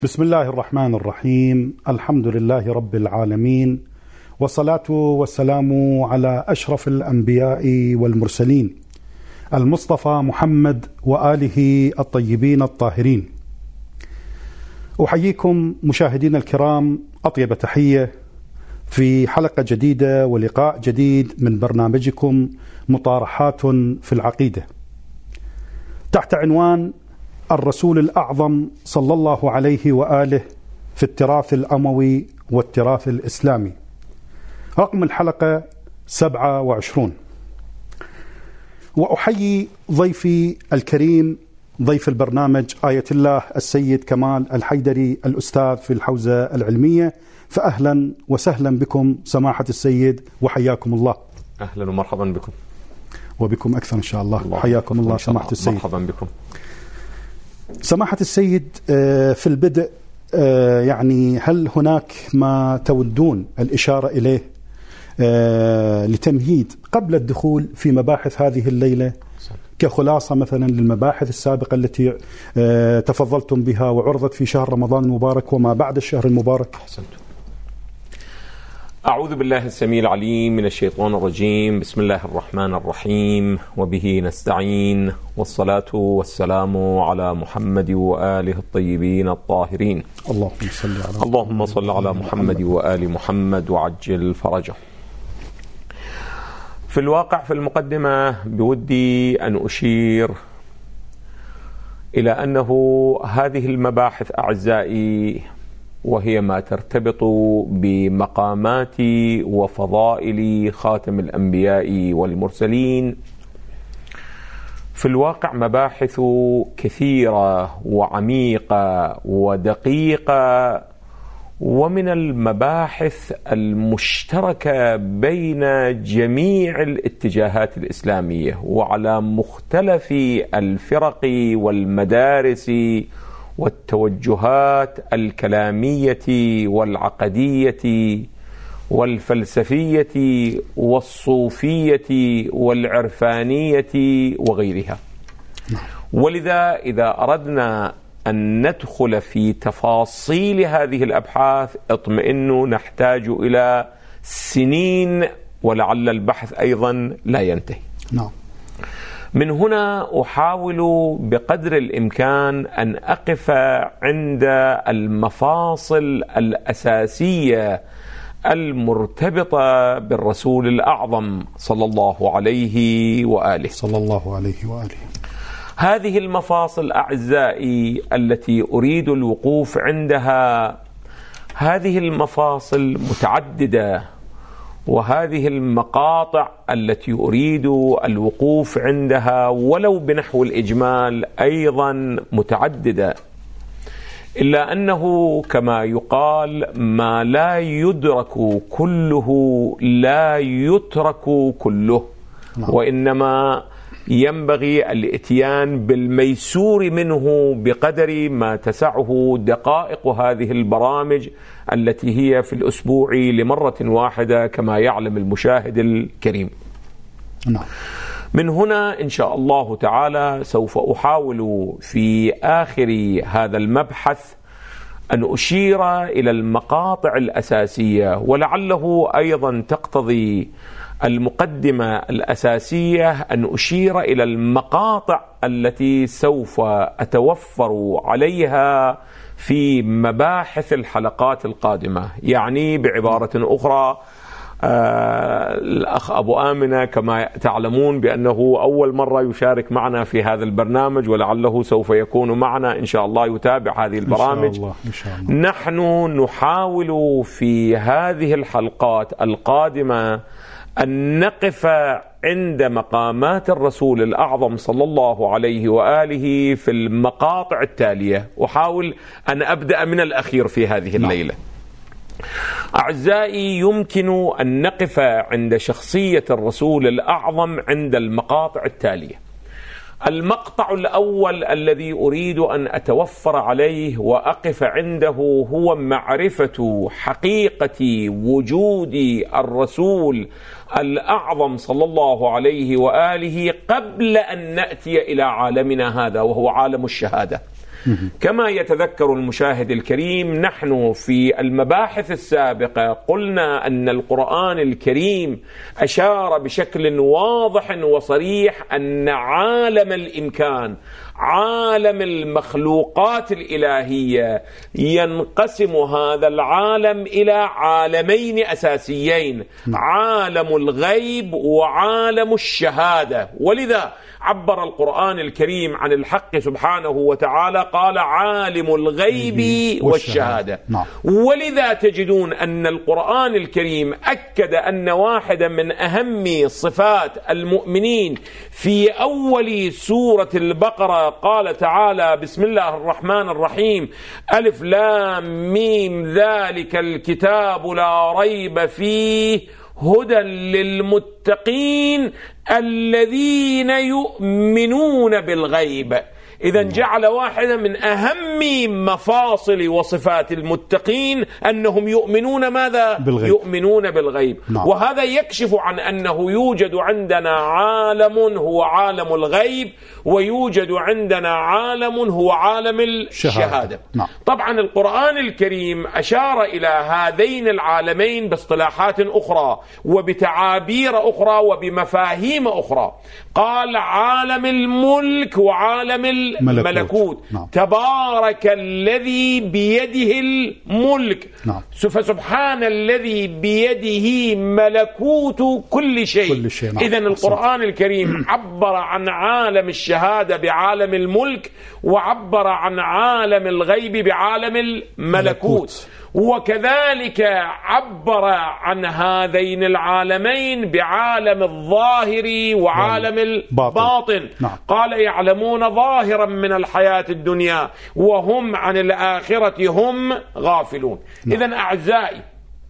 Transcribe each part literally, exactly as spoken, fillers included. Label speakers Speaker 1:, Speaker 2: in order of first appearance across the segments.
Speaker 1: بسم الله الرحمن الرحيم. الحمد لله رب العالمين، والصلاة والسلام على أشرف الأنبياء والمرسلين المصطفى محمد وآله الطيبين الطاهرين. أحييكم مشاهدين الكرام أطيب تحية في حلقة جديدة ولقاء جديد من برنامجكم مطارحات في العقيدة، تحت عنوان الرسول الأعظم صلى الله عليه وآله في التراث الأموي والتراث الإسلامي. رقم الحلقة سبعة وعشرون. وأحيي ضيفي الكريم ضيف البرنامج آية الله السيد كمال الحيدري الأستاذ في الحوزة العلمية، فأهلا وسهلا بكم سماحة السيد وحياكم الله.
Speaker 2: أهلا ومرحبا بكم.
Speaker 1: وبكم أكثر إن شاء الله. الله حياكم الله سماحة السيد.
Speaker 2: مرحبا بكم
Speaker 1: سماحة السيد. في البدء يعني هل هناك ما تودون الإشارة إليه لتمهيد قبل الدخول في مباحث هذه الليلة، كخلاصة مثلا للمباحث السابقة التي تفضلتم بها وعرضت في شهر رمضان المبارك وما بعد الشهر المبارك؟
Speaker 2: أحسنت. أعوذ بالله السميع العليم من الشيطان الرجيم. بسم الله الرحمن الرحيم، وبه نستعين، والصلاة والسلام على محمد وآله الطيبين الطاهرين.
Speaker 1: اللهم صل على
Speaker 2: اللهم صل على محمد وآل محمد وعجل فرجه. في الواقع في المقدمة بودي أن أشير إلى أنه هذه المباحث أعزائي، وهي ما ترتبط بمقامات وفضائل خاتم الأنبياء والمرسلين، في الواقع مباحث كثيرة وعميقة ودقيقة، ومن المباحث المشتركة بين جميع الاتجاهات الإسلامية وعلى مختلف الفرق والمدارس والتوجهات الكلامية والعقدية والفلسفية والصوفية والعرفانية وغيرها. ولذا إذا أردنا أن ندخل في تفاصيل هذه الأبحاث اطمئنوا نحتاج إلى سنين، ولعل البحث أيضا لا ينتهي.
Speaker 1: نعم.
Speaker 2: من هنا أحاول بقدر الإمكان أن أقف عند المفاصل الأساسية المرتبطة بالرسول الأعظم صلى الله عليه وآله
Speaker 1: صلى الله عليه وآله.
Speaker 2: هذه المفاصل أعزائي التي أريد الوقوف عندها، هذه المفاصل متعددة، وهذه المقاطع التي أريد الوقوف عندها ولو بنحو الإجمال أيضا متعددة، إلا أنه كما يقال ما لا يدرك كله لا يترك كله، وإنما ينبغي الاتيان بالميسور منه بقدر ما تسعه دقائق هذه البرامج التي هي في الأسبوع لمرة واحدة كما يعلم المشاهد الكريم.
Speaker 1: نعم.
Speaker 2: من هنا إن شاء الله تعالى سوف أحاول في آخر هذا المبحث أن أشير إلى المقاطع الأساسية، ولعله أيضا تقتضي المقدمة الأساسية أن أشير إلى المقاطع التي سوف أتوفر عليها في مباحث الحلقات القادمة. يعني بعبارة أخرى، آه الأخ أبو آمنة كما تعلمون بأنه أول مرة يشارك معنا في هذا البرنامج، ولعله سوف يكون معنا إن شاء الله يتابع هذه البرامج.
Speaker 1: إن شاء الله. إن شاء الله.
Speaker 2: نحن نحاول في هذه الحلقات القادمة أن نقف عند مقامات الرسول الأعظم صلى الله عليه وآله في المقاطع التالية. أحاول أن أبدأ من الأخير في هذه الليلة. أعزائي، يمكن أن نقف عند شخصية الرسول الأعظم عند المقاطع التالية. المقطع الأول الذي أريد أن أتوفر عليه وأقف عنده هو معرفة حقيقة وجود الرسول الأعظم صلى الله عليه وآله قبل أن نأتي إلى عالمنا هذا وهو عالم الشهادة. كما يتذكر المشاهد الكريم، نحن في المباحث السابقة قلنا أن القرآن الكريم أشار بشكل واضح وصريح أن عالم الإمكان، عالم المخلوقات الإلهية، ينقسم هذا العالم إلى عالمين أساسيين، عالم الغيب وعالم الشهادة. ولذا عبر القرآن الكريم عن الحق سبحانه وتعالى قال عالم الغيب والشهادة. نعم. ولذا تجدون أن القرآن الكريم أكد أن واحدة من أهم صفات المؤمنين في أول سورة البقرة قال تعالى بسم الله الرحمن الرحيم ألف لام ميم ذلك الكتاب لا ريب فيه هدى للمتقين الذين يؤمنون بالغيب. إذن جعل واحدة من أهم مفاصل وصفات المتقين أنهم يؤمنون ماذا؟ بالغيب. يؤمنون بالغيب. نعم. وهذا يكشف عن أنه يوجد عندنا عالم هو عالم الغيب، ويوجد عندنا عالم هو عالم الشهادة. نعم. طبعا القرآن الكريم أشار إلى هذين العالمين باصطلاحات أخرى وبتعابير أخرى وبمفاهيم أخرى. قال عالم الملك وعالم الملكوت. ملكوت. نعم. تبارك الذي بيده الملك. نعم. فسبحان الذي بيده ملكوت كل شيء, كل شيء. نعم. إذن القرآن الكريم عبر عن عالم الشهادة بعالم الملك، وعبر عن عالم الغيب بعالم الملكوت. ملكوت. وكذلك عبر عن هذين العالمين بعالم الظاهر وعالم الباطن. نعم. قال يعلمون ظاهرا من الحياة الدنيا وهم عن الآخرة هم غافلون. نعم. إذن أعزائي،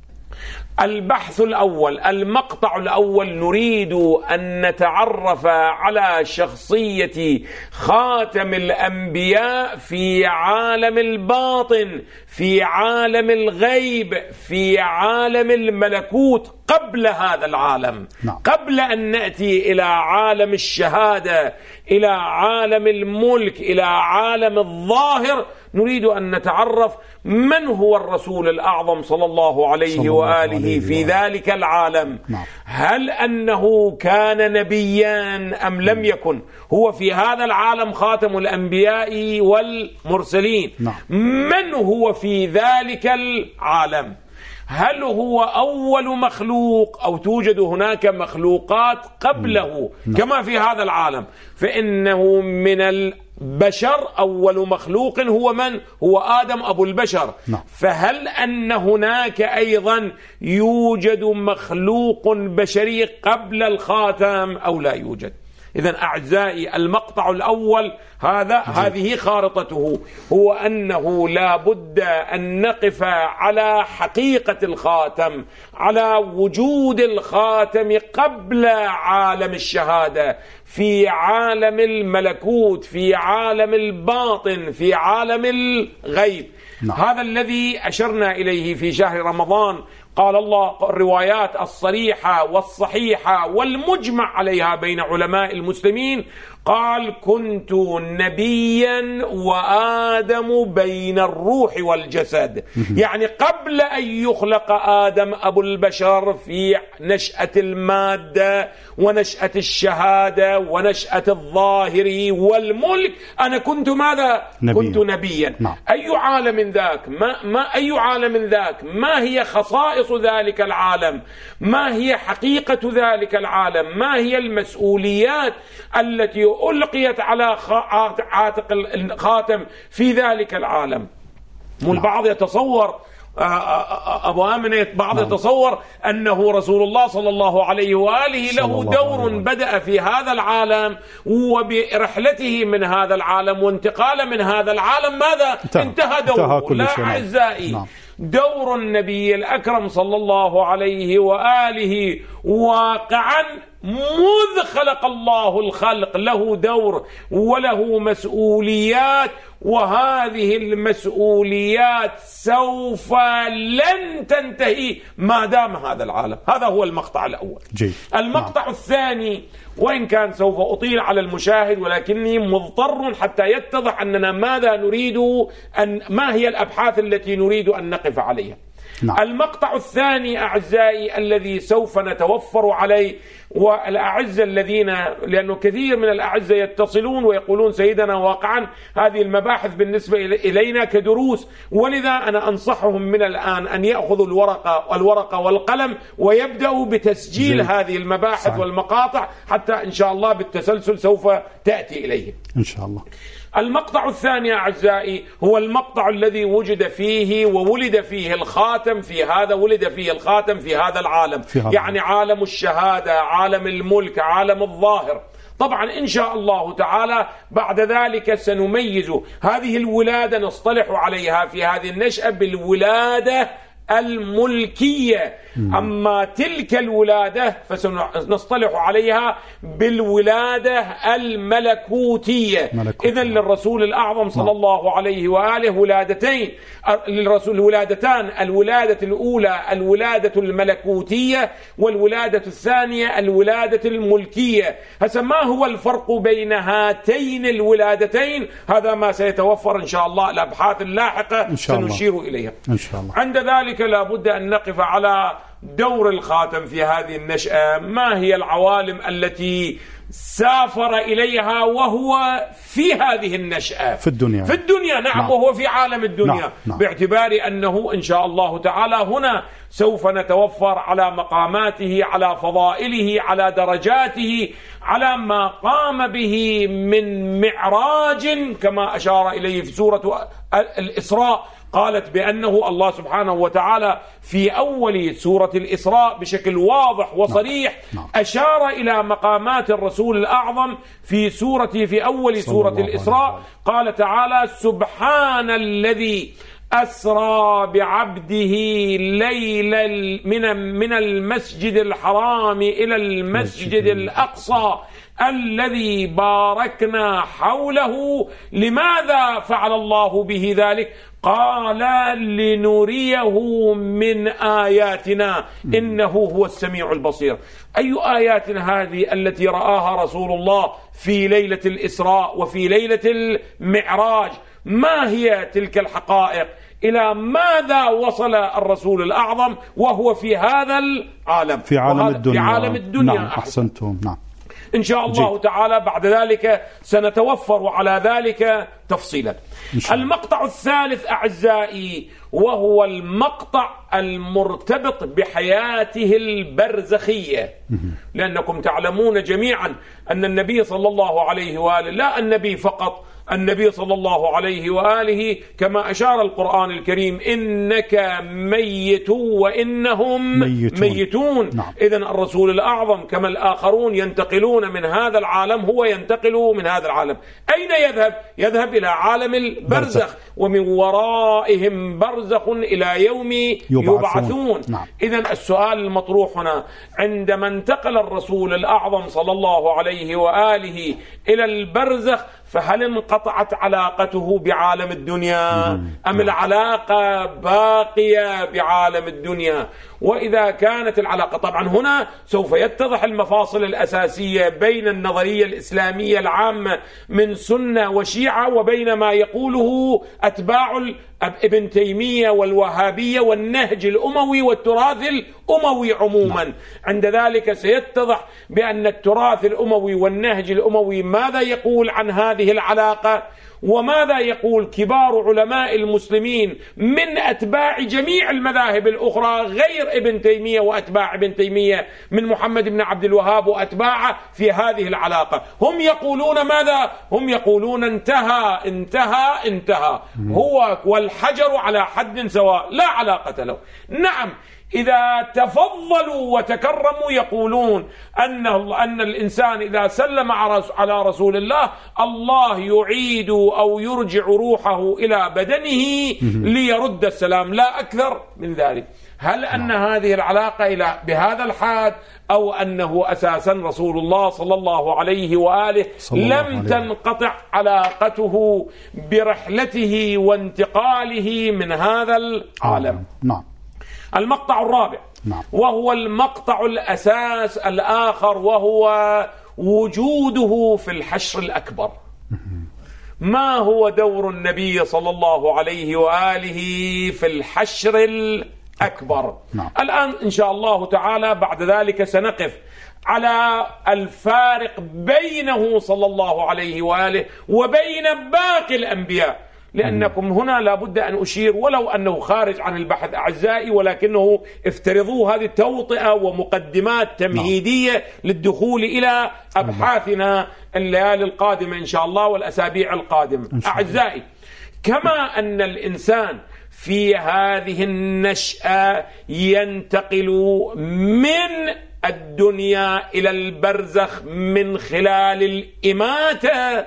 Speaker 2: البحث الأول، المقطع الأول، نريد أن نتعرف على شخصية خاتم الأنبياء في عالم الباطن، في عالم الغيب، في عالم الملكوت قبل هذا العالم. نعم. قبل أن نأتي إلى عالم الشهادة، إلى عالم الملك، إلى عالم الظاهر، نريد أن نتعرف من هو الرسول الأعظم صلى الله عليه صلى وآله الله في وآله. ذلك العالم. نعم. هل أنه كان نبيا أم لم يكن؟ هو في هذا العالم خاتم الأنبياء والمرسلين. نعم. من هو في ذلك العالم؟ هل هو أول مخلوق أو توجد هناك مخلوقات قبله؟ نعم. كما في هذا العالم، فإنه من البشر أول مخلوق هو من؟ هو آدم أبو البشر. نعم. فهل أن هناك أيضا يوجد مخلوق بشري قبل الخاتم أو لا يوجد؟ إذن أعزائي، المقطع الأول هذا هذه خارطته، هو أنه لا بد أن نقف على حقيقة الخاتم، على وجود الخاتم قبل عالم الشهادة، في عالم الملكوت، في عالم الباطن، في عالم الغيب. نعم. هذا الذي أشرنا إليه في شهر رمضان. قال الله الروايات الصريحة والصحيحة والمجمع عليها بين علماء المسلمين، قال كنت نبيا وآدم بين الروح والجسد. يعني قبل أن يخلق آدم أبو البشر في نشأة المادة ونشأة الشهادة ونشأة الظاهر والملك، أنا كنت ماذا؟ نبيا. كنت نبيا. نعم. أي عالم ذاك؟ ما, ما أي عالم ذاك؟ ما هي خصائص ذلك العالم؟ ما هي حقيقة ذلك العالم؟ ما هي المسؤوليات التي ألقيت على عاتق الخاتم في ذلك العالم؟ البعض يتصور أبو آمنة، بعض يتصور أنه رسول الله صلى الله عليه وآله له دور بدأ في هذا العالم، وبرحلته من هذا العالم وانتقال من هذا العالم ماذا؟ انتهى دوره. لا أعزائي، نعم. دور النبي الأكرم صلى الله عليه وآله واقعا مذ خلق الله الخلق له دور وله مسؤوليات، وهذه المسؤوليات سوف لن تنتهي ما دام هذا العالم. هذا هو المقطع الأول.
Speaker 1: جيد.
Speaker 2: المقطع نعم. الثاني، وإن كان سوف أطيل على المشاهد ولكني مضطر حتى يتضح أننا ماذا نريد، أن ما هي الأبحاث التي نريد أن نقف عليها. نعم. المقطع الثاني أعزائي الذي سوف نتوفر عليه، والأعزة الذين، لأنه كثير من الأعزة يتصلون ويقولون سيدنا واقعا هذه المباحث بالنسبة إلينا كدروس، ولذا أنا أنصحهم من الآن أن يأخذوا الورقة الورقة والقلم ويبدأوا بتسجيل جيد. هذه المباحث صحيح. والمقاطع حتى إن شاء الله بالتسلسل سوف تأتي إليه
Speaker 1: إن شاء الله.
Speaker 2: المقطع الثاني أعزائي هو المقطع الذي وجد فيه وولد فيه الخاتم في هذا ولد فيه الخاتم في هذا العالم، يعني عالم الشهادة، عالم الملك، عالم الظاهر. طبعا إن شاء الله تعالى بعد ذلك سنميز هذه الولادة، نصطلح عليها في هذه النشأة بالولادة الملكية، أما تلك الولادة فسنصطلح عليها بالولادة الملكوتية. إذن للرسول الأعظم صلى الله عليه وآله ولادتين، للرسول ولادتان، الولادة الأولى الولادة الملكوتية، والولادة الثانية الولادة الملكية. هسا ما هو الفرق بين هاتين الولادتين؟ هذا ما سيتوفر إن شاء الله الأبحاث اللاحقة سنشير إليها
Speaker 1: إن شاء الله.
Speaker 2: عند ذلك لابد أن نقف على دور الخاتم في هذه النشأة. ما هي العوالم التي سافر إليها وهو في هذه النشأة
Speaker 1: في الدنيا؟
Speaker 2: في الدنيا نعم, نعم. وهو في عالم الدنيا. نعم. نعم. باعتبار أنه إن شاء الله تعالى هنا سوف نتوفر على مقاماته، على فضائله، على درجاته، على ما قام به من معراج كما أشار إليه في سورة الإسراء. قالت بأنه الله سبحانه وتعالى في أول سورة الإسراء بشكل واضح وصريح نعم. أشار إلى مقامات الرسول الأعظم في سورة في أول سورة الإسراء. قال تعالى: سبحان الذي أسرى بعبده ليلا من من المسجد الحرام إلى المسجد الأقصى الذي باركنا حوله. لماذا فعل الله به ذلك؟ قال: لنريه من آياتنا إنه هو السميع البصير. أي آيات هذه التي رآها رسول الله في ليلة الإسراء وفي ليلة المعراج؟ ما هي تلك الحقائق؟ إلى ماذا وصل الرسول الأعظم وهو في هذا العالم؟
Speaker 1: في عالم الدنيا.
Speaker 2: في عالم الدنيا.
Speaker 1: نعم أحسنتم. نعم
Speaker 2: إن شاء الله جيد. تعالى بعد ذلك سنتوفر على ذلك تفصيلا. المقطع الثالث أعزائي وهو المقطع المرتبط بحياته البرزخية، لأنكم تعلمون جميعا أن النبي صلى الله عليه وآله، لا النبي فقط، النبي صلى الله عليه وآله كما أشار القرآن الكريم: إنك ميت وإنهم ميتون, ميتون. نعم. إذن الرسول الأعظم كما الآخرون ينتقلون من هذا العالم، هو ينتقل من هذا العالم. أين يذهب؟ يذهب إلى عالم البرزخ، ومن ورائهم برزخ إلى يوم يبعثون, يبعثون. نعم. إذن السؤال المطروح هنا: عندما انتقل الرسول الأعظم صلى الله عليه وآله إلى البرزخ، فهل انقطعت علاقته بعالم الدنيا أم العلاقة باقية بعالم الدنيا؟ وإذا كانت العلاقة، طبعا هنا سوف يتضح المفاصل الأساسية بين النظرية الإسلامية العامة من سنة وشيعة وبين ما يقوله أتباع ابن تيمية والوهابية والنهج الأموي والتراث الأموي عموما. عند ذلك سيتضح بأن التراث الأموي والنهج الأموي ماذا يقول عن هذه العلاقة، وماذا يقول كبار علماء المسلمين من أتباع جميع المذاهب الأخرى غير ابن تيمية وأتباع ابن تيمية من محمد بن عبد الوهاب وأتباعه في هذه العلاقة. هم يقولون ماذا؟ هم يقولون انتهى انتهى انتهى، هو والحجر على حد سواء، لا علاقة له. نعم، إذا تفضلوا وتكرموا يقولون أن أن الإنسان إذا سلم على رسول الله الله يعيد أو يرجع روحه إلى بدنه ليرد السلام، لا أكثر من ذلك. هل أن هذه العلاقة إلى بهذا الحد، أو أنه أساسا رسول الله صلى الله عليه وآله لم تنقطع علاقته برحلته وانتقاله من هذا العالم؟
Speaker 1: نعم.
Speaker 2: المقطع الرابع
Speaker 1: نعم.
Speaker 2: وهو المقطع الأساس الآخر، وهو وجوده في الحشر الأكبر. ما هو دور النبي صلى الله عليه وآله في الحشر الأكبر؟
Speaker 1: نعم.
Speaker 2: الآن إن شاء الله تعالى بعد ذلك سنقف على الفارق بينه صلى الله عليه وآله وبين باقي الأنبياء، لأنكم هنا لابد أن أشير ولو أنه خارج عن البحث أعزائي، ولكنه افترضوا هذه توطئة ومقدمات تمهيدية للدخول إلى أبحاثنا الليالي القادمة إن شاء الله والأسابيع القادمة. أعزائي، كما أن الإنسان في هذه النشأة ينتقل من الدنيا إلى البرزخ من خلال الإماتة،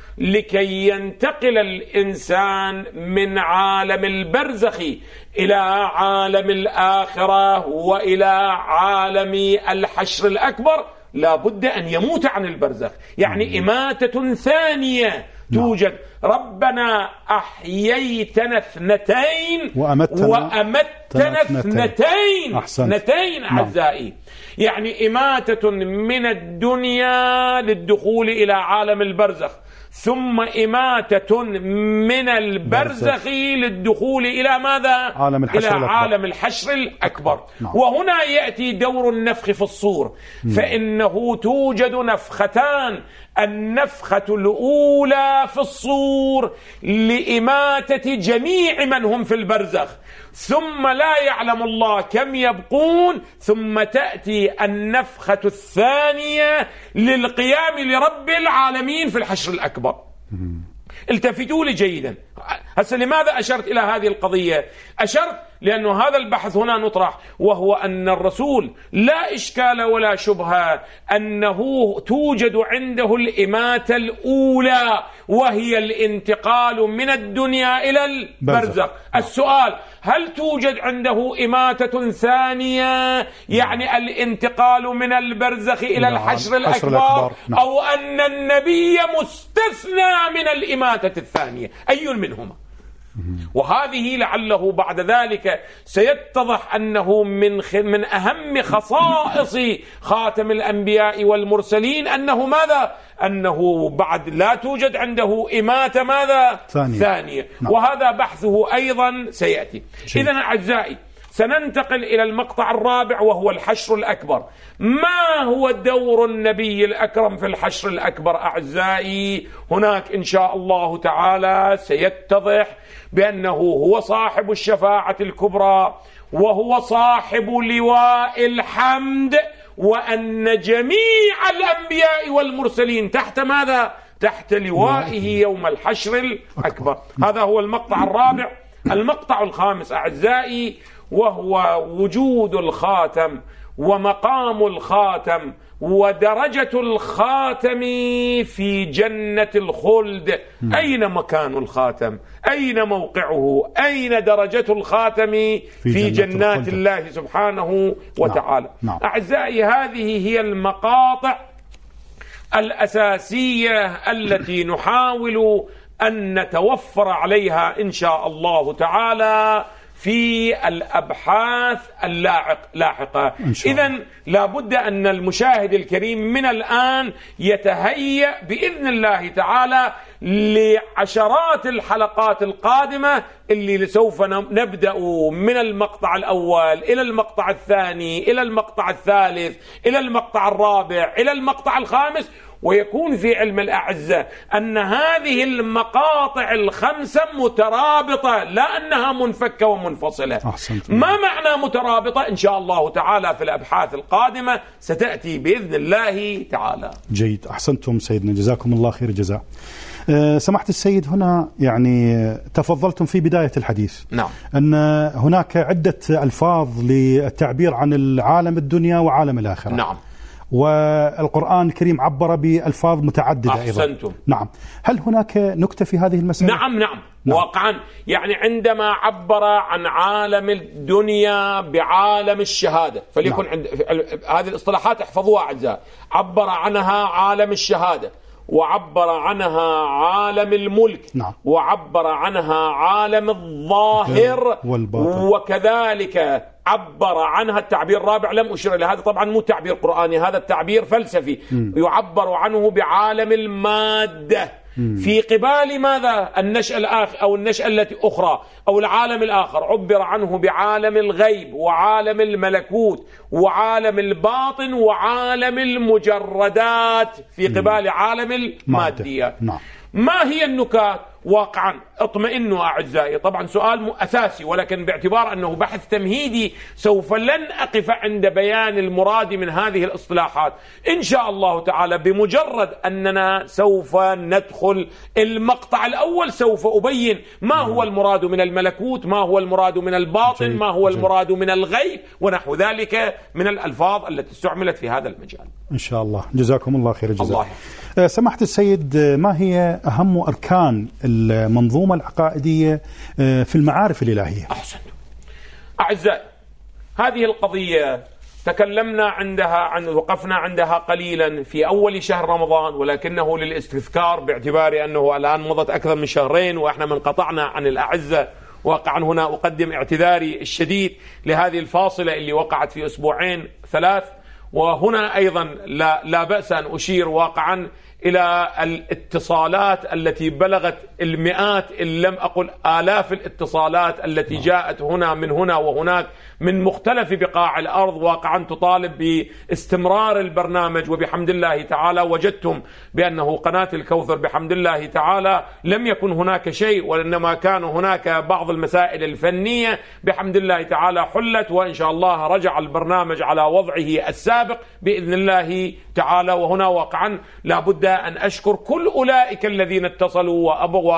Speaker 2: لكي ينتقل الإنسان من عالم البرزخ إلى عالم الآخرة وإلى عالم الحشر الأكبر، لا بد أن يموت عن البرزخ، يعني إماتة ثانية توجد. ربنا أحييتنا اثنتين
Speaker 1: وأمتنا,
Speaker 2: وأمتنا اثنتين اثنتين أعزائي، يعني إماتة من الدنيا للدخول إلى عالم البرزخ، ثم إماتة من البرزخ للدخول إلى ماذا؟
Speaker 1: عالم الحشر
Speaker 2: إلى
Speaker 1: الأكبر.
Speaker 2: عالم الحشر الأكبر.
Speaker 1: نعم.
Speaker 2: وهنا يأتي دور النفخ في الصور، فإنه توجد نفختان، النفخة الأولى في الصور لإماتة جميع من هم في البرزخ، ثم لا يعلم الله كم يبقون، ثم تأتي النفخة الثانية للقيام لرب العالمين في الحشر الأكبر. التفتوا لي جيدا. هسه لماذا أشرت إلى هذه القضية؟ أشرت لأنه هذا البحث هنا نطرح، وهو أن الرسول لا إشكال ولا شبهة أنه توجد عنده الإماتة الأولى، وهي الانتقال من الدنيا إلى البرزخ. السؤال: هل توجد عنده إماتة ثانية، يعني الانتقال من البرزخ إلى الحشر الأكبر، أو أن النبي مستثنى من الإماتة الثانية؟ أي منهما؟ وهذه لعله بعد ذلك سيتضح أنه من من أهم خصائص خاتم الأنبياء والمرسلين أنه ماذا؟ أنه بعد لا توجد عنده إماتة ماذا؟
Speaker 1: ثانية,
Speaker 2: ثانية.
Speaker 1: نعم.
Speaker 2: وهذا بحثه أيضا سيأتي. إذن أعزائي، سننتقل إلى المقطع الرابع وهو الحشر الأكبر. ما هو دور النبي الأكرم في الحشر الأكبر؟ أعزائي، هناك إن شاء الله تعالى سيتضح بأنه هو صاحب الشفاعة الكبرى، وهو صاحب لواء الحمد، وأن جميع الأنبياء والمرسلين تحت ماذا؟ تحت لوائه يوم الحشر الأكبر. هذا هو المقطع الرابع. المقطع الخامس أعزائي وهو وجود الخاتم ومقام الخاتم ودرجة الخاتم في جنة الخلد. أين مكان الخاتم؟ أين موقعه؟ أين درجة الخاتم في, في جنة جنات الله سبحانه وتعالى؟
Speaker 1: نعم. نعم.
Speaker 2: أعزائي، هذه هي المقاطع الأساسية التي نحاول أن نتوفر عليها إن شاء الله تعالى في الأبحاث اللاحقة. إذن لابد أن المشاهد الكريم من الآن يتهيأ بإذن الله تعالى لعشرات الحلقات القادمة اللي سوف نبدأ من المقطع الأول إلى المقطع الثاني إلى المقطع الثالث إلى المقطع الرابع إلى المقطع الخامس. ويكون في علم الأعزة أن هذه المقاطع الخمسة مترابطة، لا أنها منفكة ومنفصلة. ما معنى مترابطة؟ إن شاء الله تعالى في الأبحاث القادمة ستأتي بإذن الله تعالى.
Speaker 1: جيد، أحسنتم سيدنا، جزاكم الله خير الجزاء. أه سمحت السيد، هنا يعني تفضلتم في بداية الحديث
Speaker 2: نعم.
Speaker 1: أن هناك عدة ألفاظ للتعبير عن العالم الدنيا وعالم الآخرة.
Speaker 2: نعم.
Speaker 1: والقرآن الكريم عبر بألفاظ متعددة
Speaker 2: أحسنتم.
Speaker 1: أيضا. نعم. هل هناك نكتة في هذه المسألة؟
Speaker 2: نعم نعم, نعم. واقعا يعني عندما عبر عن عالم الدنيا بعالم الشهادة، فليكن نعم. عند هذه الاصطلاحات احفظوها أعزائي. عبر عنها عالم الشهادة، وعبر عنها عالم الملك،
Speaker 1: نعم.
Speaker 2: وعبر عنها عالم الظاهر
Speaker 1: والباطن،
Speaker 2: وكذلك عبر عنها التعبير الرابع لم أشير إلى هذا، طبعا مو تعبير قرآني، هذا التعبير فلسفي. م. يعبر عنه بعالم المادة. م. في قبال ماذا؟ النشأة الآخر أو النشأة التي أخرى أو العالم الآخر عبر عنه بعالم الغيب وعالم الملكوت وعالم الباطن وعالم المجردات في قبال عالم الماديات.
Speaker 1: نعم.
Speaker 2: ما هي النكات؟ واقعا اطمئنوا أعزائي، طبعا سؤال أساسي، ولكن باعتبار أنه بحث تمهيدي سوف لن أقف عند بيان المراد من هذه الاصطلاحات. إن شاء الله تعالى بمجرد أننا سوف ندخل المقطع الأول سوف أبين ما هو المراد من الملكوت، ما هو المراد من الباطن، ما هو المراد من الغيب ونحو ذلك من الألفاظ التي استعملت في هذا المجال
Speaker 1: إن شاء الله. جزاكم الله خير الجزاء.
Speaker 2: الله.
Speaker 1: أه سمحت السيد، ما هي أهم أركان المنظومة العقائدية في المعارف الإلهية؟
Speaker 2: أحسن أعزائي، هذه القضية تكلمنا عندها عن وقفنا عندها قليلا في أول شهر رمضان، ولكنه للاستذكار باعتبار أنه الآن مضت أكثر من شهرين وإحنا من قطعنا عن الأعزة. واقعا هنا أقدم اعتذاري الشديد لهذه الفاصلة اللي وقعت في أسبوعين ثلاث، وهنا أيضا لا, لا بأس أن أشير واقعا إلى الاتصالات التي بلغت المئات إن لم أقل آلاف الاتصالات التي جاءت هنا من هنا وهناك من مختلف بقاع الأرض، واقعا تطالب باستمرار البرنامج. وبحمد الله تعالى وجدتم بأنه قناة الكوثر بحمد الله تعالى لم يكن هناك شيء، وإنما كان هناك بعض المسائل الفنية بحمد الله تعالى حلت، وإن شاء الله رجع البرنامج على وضعه السابق بإذن الله تعالى. وهنا واقعا لابد أن أشكر كل أولئك الذين اتصلوا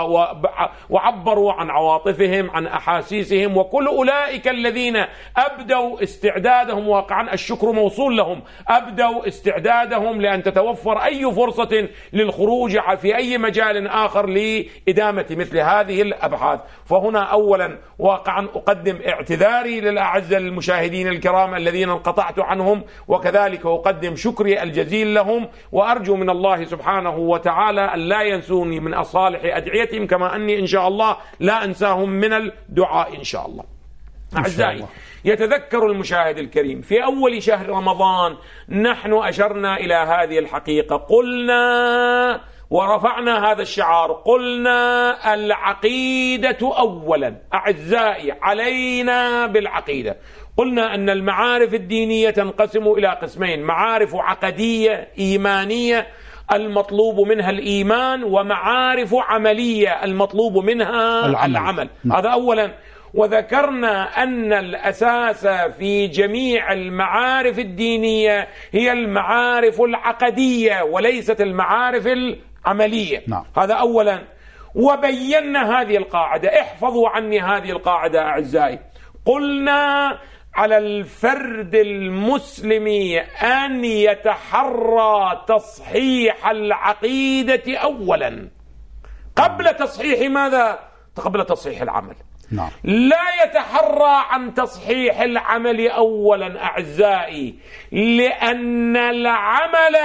Speaker 2: وعبروا عن عواطفهم عن أحاسيسهم، وكل أولئك الذين أبدوا استعدادهم، واقعا الشكر موصول لهم، أبدوا استعدادهم لأن تتوفر أي فرصة للخروج في أي مجال آخر لإدامة مثل هذه الأبحاث. فهنا أولا واقعا أقدم اعتذاري للأعزة المشاهدين الكرام الذين انقطعت عنهم، وكذلك أقدم شكري الجزيل لهم، وأرجو من الله سبحانه وتعالى أن لا ينسوني من أصالح أدعيتهم، كما أني إن شاء الله لا أنساهم من الدعاء إن شاء الله. أعزائي، يتذكر المشاهد الكريم في أول شهر رمضان نحن أشرنا إلى هذه الحقيقة، قلنا ورفعنا هذا الشعار، قلنا العقيدة أولا. أعزائي، علينا بالعقيدة. قلنا أن المعارف الدينية تنقسم إلى قسمين: معارف عقدية إيمانية المطلوب منها الإيمان، ومعارف عملية المطلوب منها العمل, العمل. هذا أولا. وذكرنا أن الأساس في جميع المعارف الدينية هي المعارف العقدية وليست المعارف العملية. نعم. هذا أولا. وبينا هذه القاعدة، احفظوا عني هذه القاعدة أعزائي. قلنا على الفرد المسلم أن يتحرى تصحيح العقيدة أولا قبل تصحيح ماذا؟ قبل تصحيح العمل.
Speaker 1: نعم.
Speaker 2: لا يتحرى عن تصحيح العمل أولا أعزائي، لأن العمل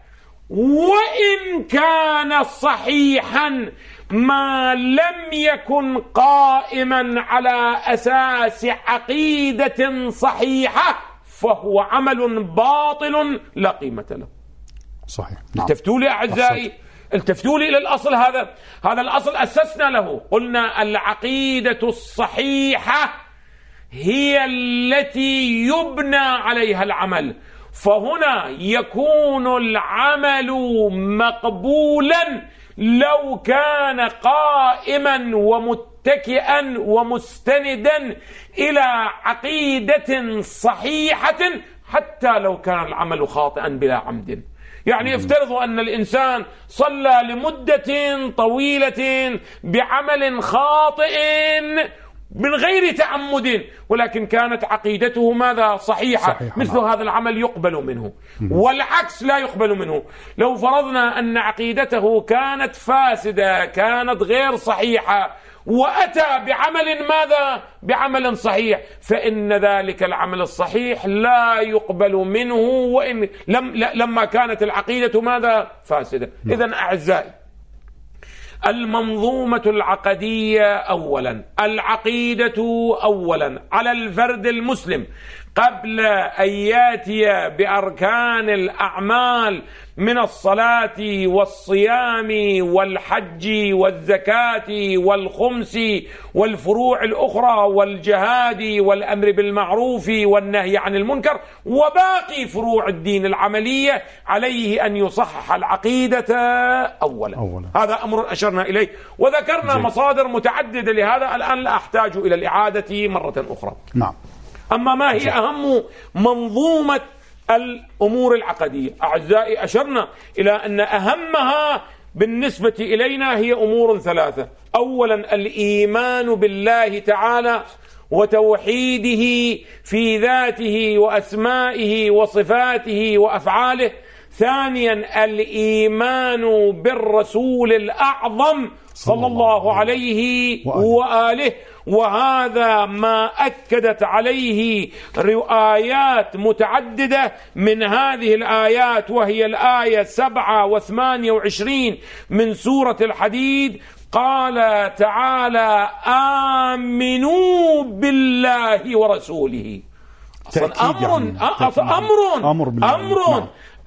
Speaker 2: وإن كان صحيحا ما لم يكن قائما على أساس عقيدة صحيحة فهو عمل باطل لا قيمة له.
Speaker 1: صحيح.
Speaker 2: نعم. التفتوا لي أعزائي، التفتوا لي إلى الأصل هذا. هذا الأصل أسسنا له، قلنا العقيدة الصحيحة هي التي يبنى عليها العمل، فهنا يكون العمل مقبولا لو كان قائما ومتكئا ومستندا إلى عقيدة صحيحة، حتى لو كان العمل خاطئا بلا عمد. يعني افترضوا أن الإنسان صلى لمدة طويلة بعمل خاطئ من غير تعمد، ولكن كانت عقيدته ماذا؟ صحيحة، صحيح. مثل هذا العمل يقبل منه، والعكس لا يقبل منه. لو فرضنا أن عقيدته كانت فاسدة، كانت غير صحيحة، وأتى بعمل ماذا؟ بعمل صحيح، فإن ذلك العمل الصحيح لا يقبل منه وإن لم لما كانت العقيدة ماذا؟ فاسدة. إذن أعزائي، المنظومة العقدية أولا، العقيدة أولا على الفرد المسلم قبل أن يأتي بأركان الأعمال من الصلاة والصيام والحج والزكاة والخمس والفروع الأخرى والجهاد والأمر بالمعروف والنهي عن المنكر وباقي فروع الدين العملية، عليه أن يصحح العقيدة أولا, أولا. هذا أمر أشرنا إليه وذكرنا جي. مصادر متعددة لهذا، الآن لا أحتاج إلى الإعادة مرة أخرى.
Speaker 1: نعم.
Speaker 2: أما ما هي جي. أهم منظومة الأمور العقدية؟ أعزائي، أشرنا إلى أن أهمها بالنسبة إلينا هي أمور ثلاثة. أولا الإيمان بالله تعالى وتوحيده في ذاته وأسمائه وصفاته وأفعاله. ثانيا الإيمان بالرسول الأعظم صلى الله عليه وآله، وهذا ما أكدت عليه روايات متعددة. من هذه الآيات وهي الآية سبعة وثمانية وعشرين من سورة الحديد، قال تعالى: آمنوا بالله ورسوله. أمر يعني. أمر أمر, أمر.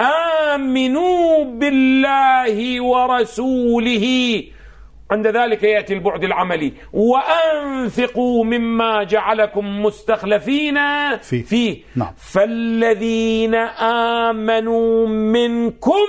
Speaker 2: آمنوا بالله ورسوله. عند ذلك يأتي البعد العملي: وأنفقوا مما جعلكم مستخلفين فيه, فيه.
Speaker 1: نعم.
Speaker 2: فالذين آمنوا منكم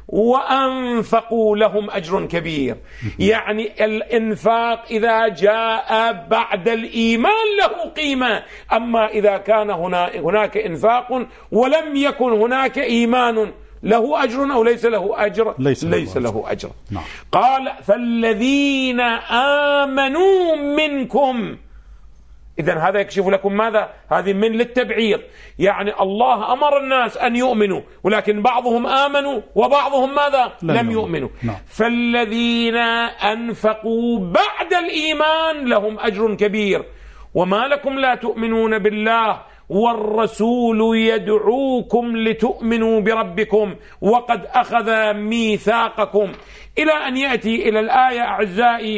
Speaker 2: وأنفقوا لهم أجر كبير. يعني الإنفاق إذا جاء بعد الإيمان له قيمة، أما إذا كان هناك إنفاق ولم يكن هناك إيمان له أجر أو ليس له أجر؟
Speaker 1: ليس,
Speaker 2: ليس له أجر.
Speaker 1: نعم.
Speaker 2: قال: فالذين آمنوا منكم. إذن هذا يكشف لكم ماذا؟ هذه من للتبعيض، يعني الله أمر الناس أن يؤمنوا، ولكن بعضهم آمنوا وبعضهم ماذا؟ لم يؤمنوا.
Speaker 1: نعم.
Speaker 2: فالذين أنفقوا بعد الإيمان لهم أجر كبير. وما لكم لا تؤمنون بالله والرسول يدعوكم لتؤمنوا بربكم وقد أخذ ميثاقكم، إلى أن يأتي إلى الآية أعزائي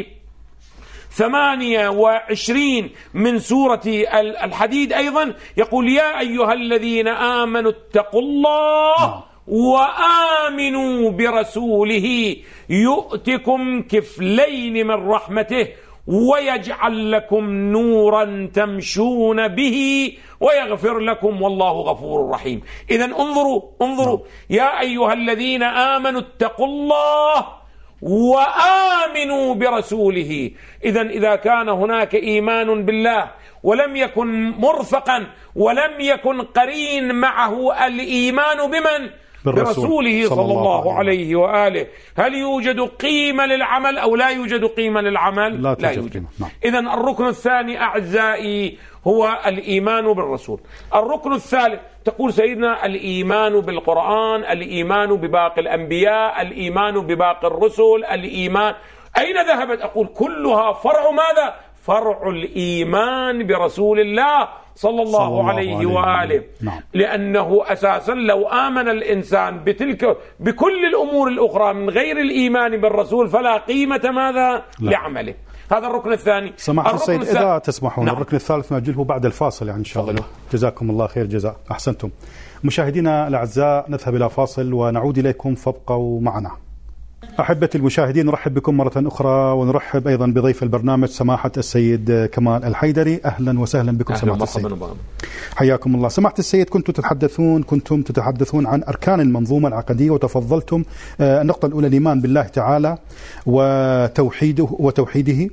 Speaker 2: ثمانية وعشرين من سورة الحديد أيضا، يقول: يا أيها الذين آمنوا اتقوا الله وآمنوا برسوله يؤتكم كفلين من رحمته ويجعل لكم نورا تمشون به ويغفر لكم والله غفور رحيم. إذن انظروا انظروا يا أيها الذين آمنوا اتقوا الله وآمنوا برسوله. إذن إذا كان هناك إيمان بالله ولم يكن مرفقا ولم يكن قرين معه الإيمان بمن؟ برسوله صلى الله عليه وآله، هل يوجد قيمة للعمل أو لا يوجد قيمة للعمل؟
Speaker 1: لا, لا يوجد. نعم.
Speaker 2: إذن الركن الثاني أعزائي هو الإيمان بالرسول. الركن الثالث تقول سيدنا: الإيمان بالقرآن، الإيمان بباقي الأنبياء، الإيمان بباقي الرسل، الإيمان. أين ذهبت؟ أقول كلها فرع ماذا؟ فرع الإيمان برسول الله صلى الله, صلى الله عليه, عليه وآله.
Speaker 1: نعم.
Speaker 2: لأنه أساسا لو آمن الإنسان بتلك بكل الأمور الأخرى من غير الإيمان بالرسول فلا قيمة ماذا؟ لا. لعمله. هذا الركن الثاني.
Speaker 1: سماحة السيد الث... إذا تسمحون. نعم. الركن الثالث نأجله بعد الفاصل يعني إن شاء الله. جزاكم الله خير جزاء. أحسنتم. مشاهدينا الأعزاء، نذهب إلى فاصل ونعود إليكم، فابقوا معنا. أحبتي المشاهدين، نرحب بكم مرة أخرى، ونرحب أيضا بضيف البرنامج سماحة السيد كمال الحيدري. أهلا وسهلا بكم.
Speaker 2: أهلا
Speaker 1: سماحة السيد. حياكم الله. سماحة السيد، كنتم تتحدثون كنتم تتحدثون عن أركان المنظومة العقدية، وتفضلتم النقطة الأولى الإيمان بالله تعالى وتوحيده وتوحيده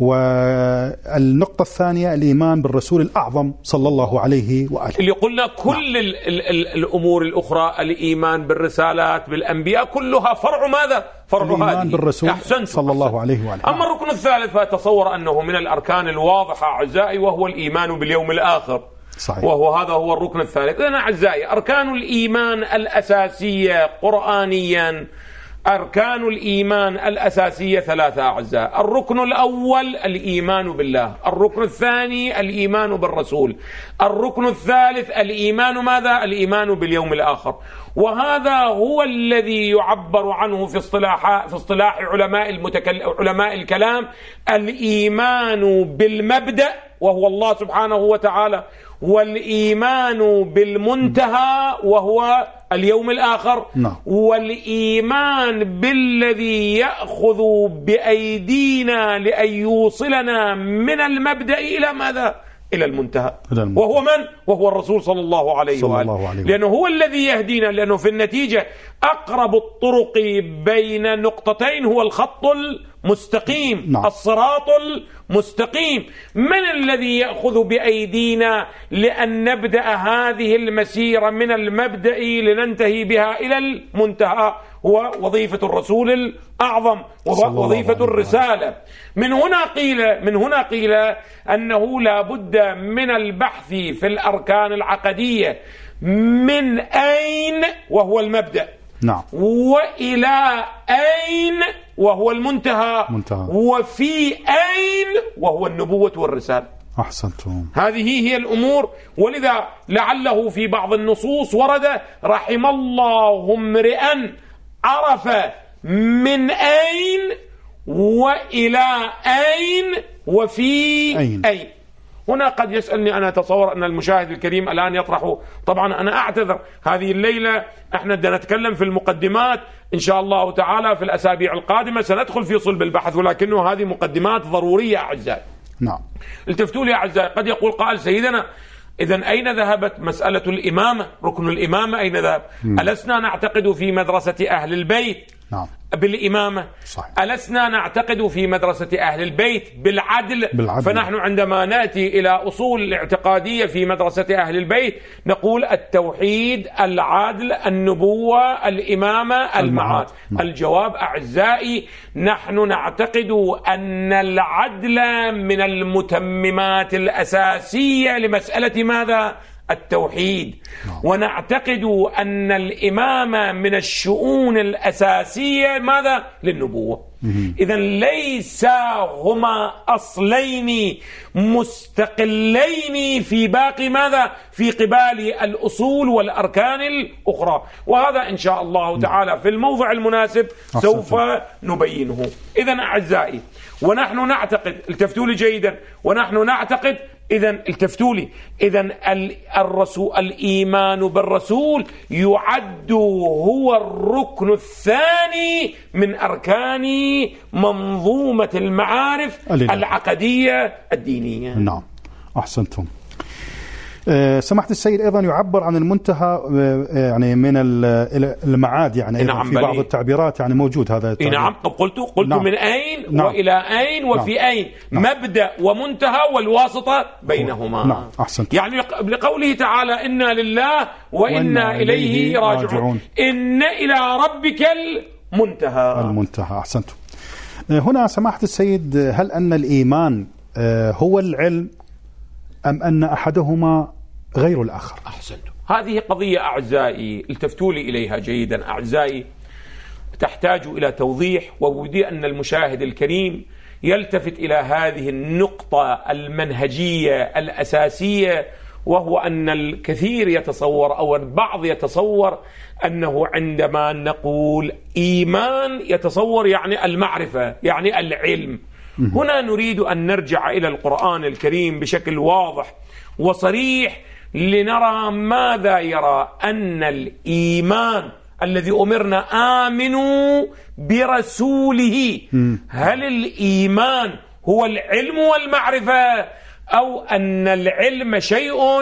Speaker 1: والنقطة الثانية الإيمان بالرسول الأعظم صلى الله عليه وآله.
Speaker 2: اللي قلنا كل نعم. ال ال ال الأمور الأخرى، الإيمان بالرسالات بالأنبياء كلها فرع ماذا؟ فرع
Speaker 1: الإيمان
Speaker 2: هذه
Speaker 1: بالرسول
Speaker 2: أحسنت.
Speaker 1: صلى الله عليه وآله.
Speaker 2: أما الركن الثالث فأتصور أنه من الأركان الواضحة أعزائي، وهو الإيمان باليوم الآخر.
Speaker 1: صحيح.
Speaker 2: وهو هذا هو الركن الثالث. إذن أعزائي، أركان الإيمان الأساسية قرآنيا، أركان الإيمان الأساسية ثلاثة أعزاء. الركن الأول الإيمان بالله، الركن الثاني الإيمان بالرسول، الركن الثالث الإيمان ماذا؟ الإيمان باليوم الآخر. وهذا هو الذي يعبر عنه في اصطلاح في اصطلاح علماء المتكلم علماء الكلام الإيمان بالمبدأ وهو الله سبحانه وتعالى، والإيمان بالمنتهى وهو اليوم الآخر،
Speaker 1: نعم.
Speaker 2: والإيمان بالذي يأخذ بأيدينا لأن يوصلنا من المبدأ إلى ماذا؟ إلى المنتهى. وهو من؟ وهو الرسول صلى الله عليه
Speaker 1: صلى
Speaker 2: وآله
Speaker 1: الله عليه.
Speaker 2: لأنه هو الذي يهدينا، لأنه في النتيجة أقرب الطرق بين نقطتين هو الخط المستقيم،
Speaker 1: نعم.
Speaker 2: الصراط المستقيم. من الذي يأخذ بأيدينا لأن نبدأ هذه المسيرة من المبدأ لننتهي بها إلى المنتهى؟ هو وظيفة الرسول الأعظم ووظيفة الرسالة. من هنا قيل من هنا قيل أنه لا بد من البحث في الأركان العقدية من أين وهو المبدأ،
Speaker 1: نعم،
Speaker 2: وإلى أين وهو المنتهى،
Speaker 1: منتهى.
Speaker 2: وفي أين وهو النبوة والرسالة.
Speaker 1: أحسنتم.
Speaker 2: هذه هي الأمور. ولذا لعله في بعض النصوص ورد رحم الله امرئا عرف من أين وإلى أين وفي أين, أين. هنا قد يسألني، أنا أتصور أن المشاهد الكريم الآن يطرح، طبعا أنا أعتذر، هذه الليلة احنا بدنا نتكلم في المقدمات، إن شاء الله تعالى في الأسابيع القادمة سندخل في صلب البحث، ولكنه هذه مقدمات ضرورية أعزائي.
Speaker 1: نعم.
Speaker 2: التفتوا لي أعزائي، قد يقول قائل سيدنا إذن أين ذهبت مسألة الإمامة؟ ركن الإمامة أين ذهب؟ م. ألسنا نعتقد في مدرسة أهل البيت
Speaker 1: نعم.
Speaker 2: بالإمامة؟
Speaker 1: صحيح. ألسنا
Speaker 2: نعتقد في مدرسة أهل البيت بالعدل؟
Speaker 1: بالعدل.
Speaker 2: فنحن عندما نأتي إلى أصول الاعتقادية في مدرسة أهل البيت نقول التوحيد، العدل، النبوة، الإمامة، المعاد.
Speaker 1: نعم.
Speaker 2: الجواب أعزائي، نحن نعتقد أن العدل من المتممات الأساسية لمسألة ماذا؟ التوحيد. نعم. ونعتقد أن الإمامة من الشؤون الأساسية ماذا؟ للنبوة. إذن ليس هما أصلين مستقلين في باقي ماذا؟ في قبال الأصول والأركان الأخرى. وهذا إن شاء الله تعالى في الموضع المناسب سوف نبينه. إذن أعزائي، ونحن نعتقد، التفتوا لي جيدا، ونحن نعتقد إذن التفتوا لي إذن الرسول، الإيمان بالرسول يعد هو الركن الثاني من أركان منظومة المعارف العقدية الدينية.
Speaker 1: نعم، أحسنتم. أه سمحت السيد، أيضا يعبر عن المنتهى أه يعني من المعاد، يعني
Speaker 2: نعم،
Speaker 1: في بعض التعبيرات يعني موجود هذا التعبير.
Speaker 2: نعم، قلت قلت
Speaker 1: نعم.
Speaker 2: من أين
Speaker 1: نعم.
Speaker 2: وإلى أين وفي نعم. أين نعم. مبدأ ومنتهى والواسطة بينهما.
Speaker 1: نعم. أحسنت.
Speaker 2: يعني لقوله تعالى إنا لله وإنا إليه راجعون. راجعون إن إلى ربك المنتهى.
Speaker 1: المنتهى. أحسنتم. هنا سماحة السيد، هل أن الإيمان هو العلم أم أن أحدهما غير الآخر؟
Speaker 2: أحسنتم. هذه قضية أعزائي التفتوا لي إليها جيدا أعزائي، تحتاج إلى توضيح، وودي أن المشاهد الكريم يلتفت إلى هذه النقطة المنهجية الأساسية، وهو أن الكثير يتصور أو البعض يتصور أنه عندما نقول إيمان يتصور يعني المعرفة، يعني العلم. هنا نريد أن نرجع إلى القرآن الكريم بشكل واضح وصريح لنرى ماذا يرى أن الإيمان الذي أمرنا آمنوا برسوله، هل الإيمان هو العلم والمعرفة، أو أن العلم شيء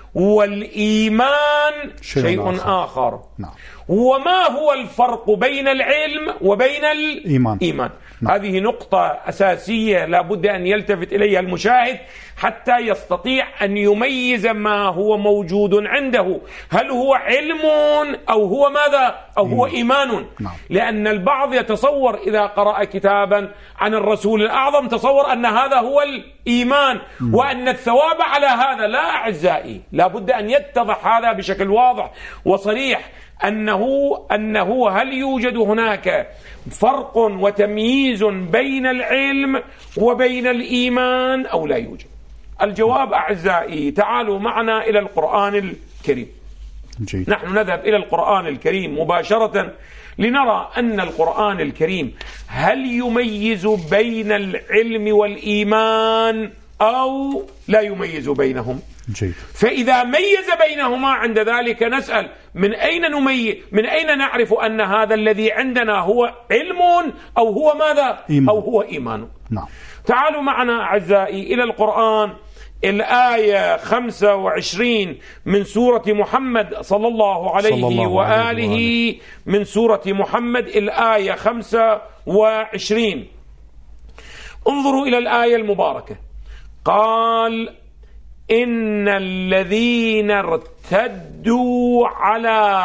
Speaker 2: والإيمان شيء, شيء آخر, آخر.
Speaker 1: نعم.
Speaker 2: وما هو الفرق بين العلم وبين الإيمان؟ إيمان. نعم. هذه نقطة أساسية لابد أن يلتفت إليها المشاهد حتى يستطيع أن يميز ما هو موجود عنده، هل هو علم أو هو ماذا أو هو إيمان. نعم. لأن البعض يتصور إذا قرأ كتابا عن الرسول الأعظم تصور أن هذا هو الإيمان م. وأن الثواب على هذا. لا أعزائي، لابد أن يتضح هذا بشكل واضح وصريح، أنه أنه هل يوجد هناك فرق وتمييز بين العلم وبين الإيمان أو لا يوجد؟ الجواب أعزائي، تعالوا معنا إلى القرآن الكريم. جيد. نحن نذهب إلى القرآن الكريم مباشرة لنرى أن القرآن الكريم هل يميز بين العلم والإيمان أو لا يميز بينهم.
Speaker 1: جيد.
Speaker 2: فإذا ميز بينهما عند ذلك نسأل من أين نميز، من أين نعرف أن هذا الذي عندنا هو علم أو هو ماذا إيمان. أو هو إيمان.
Speaker 1: نعم.
Speaker 2: تعالوا معنا أعزائي إلى القرآن، الآية خمسة وعشرين من سورة محمد صلى الله عليه صلى الله وآله عليه من سورة محمد، الآية خمسة وعشرين. انظروا إلى الآية المباركة. قال إن الذين ارتدوا على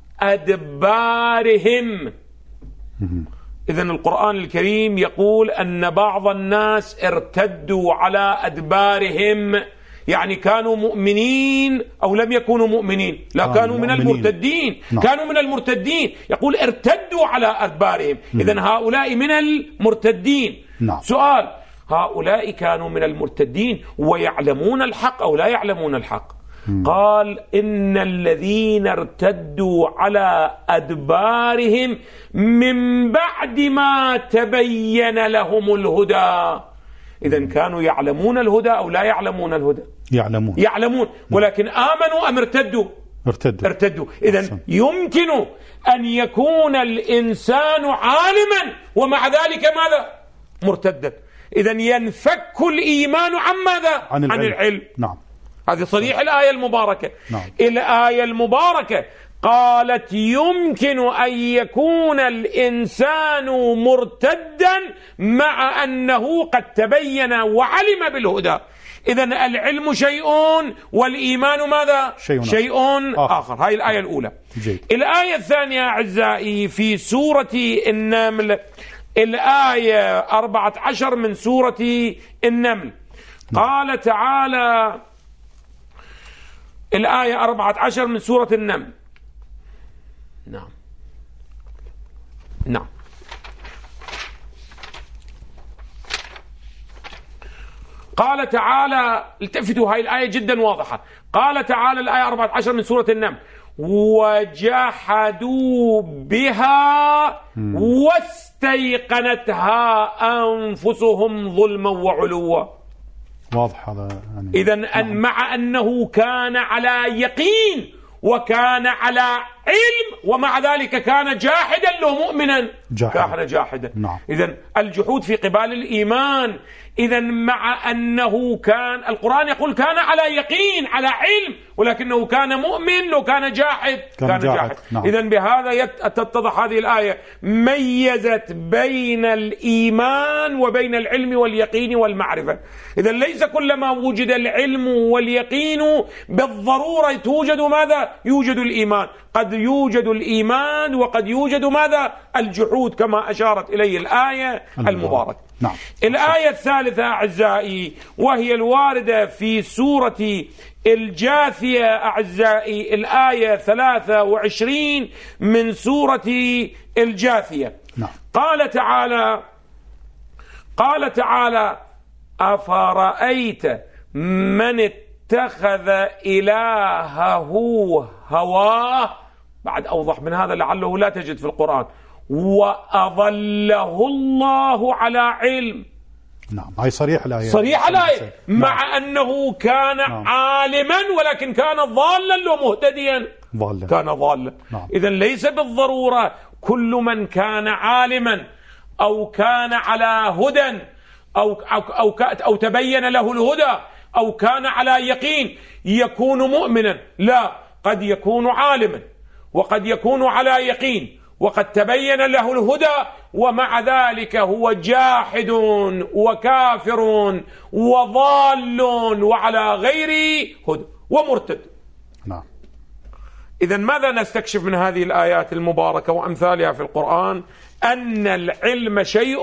Speaker 2: أدبارهم. إذن القرآن الكريم يقول أن بعض الناس ارتدوا على أدبارهم، يعني كانوا مؤمنين أو لم يكونوا مؤمنين، لا آه كانوا من المرتدين. نعم. كانوا من المرتدين، يقول ارتدوا على أدبارهم. إذن هؤلاء من المرتدين.
Speaker 1: نعم.
Speaker 2: سؤال، هؤلاء كانوا من المرتدين ويعلمون الحق أو لا يعلمون الحق؟ م. قال إن الذين ارتدوا على أدبارهم من بعد ما تبين لهم الهدى. إذن كانوا يعلمون الهدى أو لا يعلمون الهدى؟
Speaker 1: يعلمون.
Speaker 2: يعلمون، ولكن آمنوا أم ارتدوا؟
Speaker 1: ارتدوا.
Speaker 2: ارتدوا. إذن يمكن أن يكون الإنسان عالما ومع ذلك ماذا؟ مرتدا. إذن ينفك الإيمان عن ماذا؟
Speaker 1: عن العلم.
Speaker 2: عن العلم.
Speaker 1: نعم.
Speaker 2: هذه صريح الآية المباركة.
Speaker 1: نعم.
Speaker 2: الآية المباركة قالت يمكن أن يكون الإنسان مرتدا مع أنه قد تبين وعلم بالهدى. إذن العلم شيء والإيمان ماذا؟
Speaker 1: شيء,
Speaker 2: شيء آخر. آخر. هاي الآية الأولى.
Speaker 1: جيد.
Speaker 2: الآية الثانية أعزائي في سورة النمل، الآية أربعة عشر من سورة النمل. قال تعالى، الآية أربعة عشر من سورة النمل. نعم نعم قال تعالى، التفتوا، هاي الآية جدا واضحة. قال تعالى الآية أربعة عشر من سورة النمل: وجحدوا بها واستيقنتها أنفسهم ظلما وعلوا.
Speaker 1: واضح هذا يعني.
Speaker 2: إذن أن مع أنه كان على يقين وكان على علم ومع ذلك كان جاحدا لو مؤمنا. كان جاحدا.
Speaker 1: نعم.
Speaker 2: إذن الجحود في قبال الإيمان. إذن مع أنه كان، القرآن يقول كان على يقين على علم ولكنه كان مؤمن لو كان جاحد.
Speaker 1: كان, كان جاحد. جاحد.
Speaker 2: نعم. إذن بهذا تتضح هذه الآية، ميزت بين الإيمان وبين العلم واليقين والمعرفة. إذن ليس كلما وجد العلم واليقين بالضرورة توجد ماذا؟ يوجد الإيمان. قد يوجد الإيمان وقد يوجد ماذا؟ الجحود، كما أشارت إليه الآية المباركة.
Speaker 1: نعم.
Speaker 2: الآية الثالثة أعزائي وهي الواردة في سورة الجاثية أعزائي، الآية ثلاثة وعشرين من سورة الجاثية.
Speaker 1: نعم.
Speaker 2: قال تعالى قال تعالى أفرأيت من اتخذ إلهه هواه. بعد أوضح من هذا لعله لا تجد في القرآن. وأضله الله على علم.
Speaker 1: نعم، هاي صريح الآية.
Speaker 2: صريح الآية. مع نعم. أنه كان نعم. عالما ولكن كان ضالا ومهتديا.
Speaker 1: ضالا.
Speaker 2: كان ضالا.
Speaker 1: نعم.
Speaker 2: إذن ليس بالضرورة كل من كان عالما أو كان على هدى أو, أو, أو, أو تبين له الهدى أو كان على يقين يكون مؤمنا، لا، قد يكون عالما وقد يكون على يقين وقد تبين له الهدى ومع ذلك هو جاحد وكافر وضال وعلى غير هدى ومرتد.
Speaker 1: نعم.
Speaker 2: إذن ماذا نستكشف من هذه الآيات المباركة وأمثالها في القرآن؟ أن العلم شيء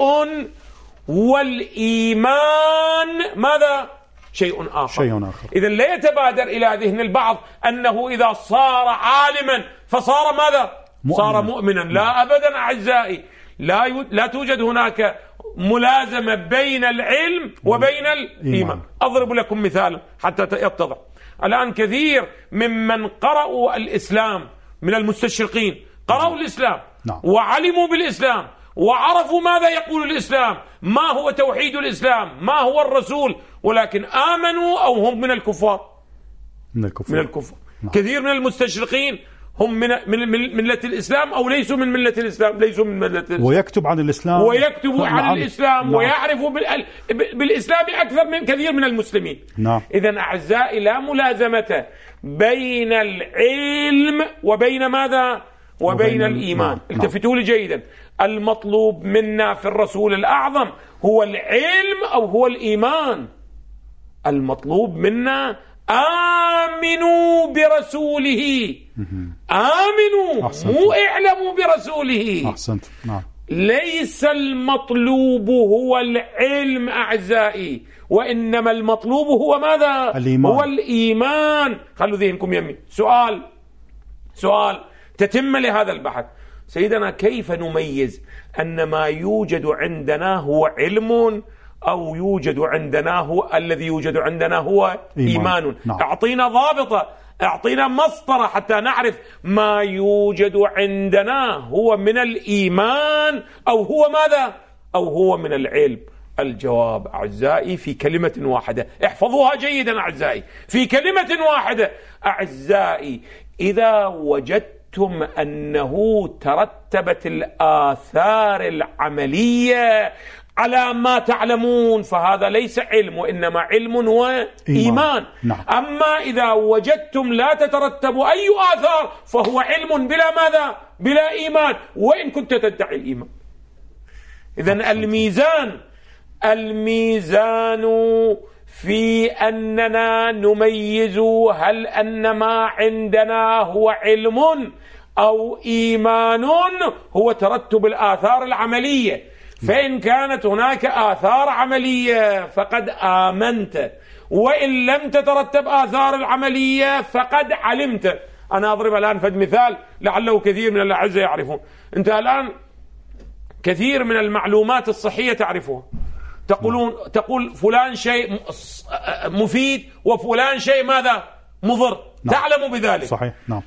Speaker 2: والإيمان ماذا؟ شيء آخر.
Speaker 1: شيء آخر.
Speaker 2: إذن لا يتبادر إلى ذهن البعض أنه إذا صار عالما فصار ماذا؟ مؤمن. صار مؤمنا. لا أبدا أعزائي، لا ي... لا توجد هناك ملازمة بين العلم وبين الإيمان. أضرب لكم مثالا حتى يتضح. الآن كثير ممن قرأوا الإسلام من المستشرقين قرأوا الإسلام
Speaker 1: نعم.
Speaker 2: وعلموا بالإسلام وعرفوا ماذا يقول الإسلام، ما هو توحيد الإسلام، ما هو الرسول، ولكن آمنوا أو هم من الكفار
Speaker 1: من الكفار,
Speaker 2: من الكفار.
Speaker 1: نعم.
Speaker 2: كثير من المستشرقين هم من من ملة الإسلام أو ليسوا من ملة الإسلام، ليسوا من ملة الإسلام،
Speaker 1: ويكتب عن الإسلام
Speaker 2: ويكتب عن
Speaker 1: نعم.
Speaker 2: الإسلام
Speaker 1: نعم.
Speaker 2: ويعرف بالإسلام أكثر من كثير من المسلمين.
Speaker 1: نعم.
Speaker 2: إذن أعزائي لا ملازمة بين العلم وبين ماذا؟ وبين, وبين الإيمان. نعم. التفتوا لي جيدا، المطلوب منا في الرسول الأعظم هو العلم أو هو الإيمان؟ المطلوب منا آمنوا برسوله، آمنوا أحسنت. مو اعلموا برسوله.
Speaker 1: أحسنت. نعم.
Speaker 2: ليس المطلوب هو العلم أعزائي، وإنما المطلوب هو ماذا؟
Speaker 1: الإيمان.
Speaker 2: هو الإيمان. خلوا ذهنكم يمي. سؤال سؤال تتم لهذا البحث. سيدنا، كيف نميز أن ما يوجد عندنا هو علم أو يوجد عندنا هو الذي يوجد عندنا هو إيمان, إيمان.
Speaker 1: نعم.
Speaker 2: أعطينا ضابطة، أعطينا مسطرة حتى نعرف ما يوجد عندنا هو من الإيمان أو هو ماذا؟ أو هو من العلم. الجواب أعزائي في كلمة واحدة، احفظوها جيدا أعزائي، في كلمة واحدة أعزائي. إذا وجدتم أنه ترتبت الآثار العملية على ما تعلمون فهذا ليس علم وإنما علم وإيمان.
Speaker 1: نعم.
Speaker 2: أما إذا وجدتم لا تترتب أي آثار فهو علم بلا ماذا؟ بلا إيمان، وإن كنت تدعي الإيمان. إذن الميزان الميزان في أننا نميز هل أن ما عندنا هو علم أو إيمان هو ترتب الآثار العملية. فإن كانت هناك آثار عملية فقد آمنت، وإن لم تترتب آثار العملية فقد علمت. أنا أضرب الآن فد مثال لعله كثير من الأعزة يعرفون. أنت الآن كثير من المعلومات الصحية تعرفها، تقولون تقول فلان شيء مفيد وفلان شيء ماذا؟ مضر. نعم. تعلم بذلك.
Speaker 1: صحيح. نعم.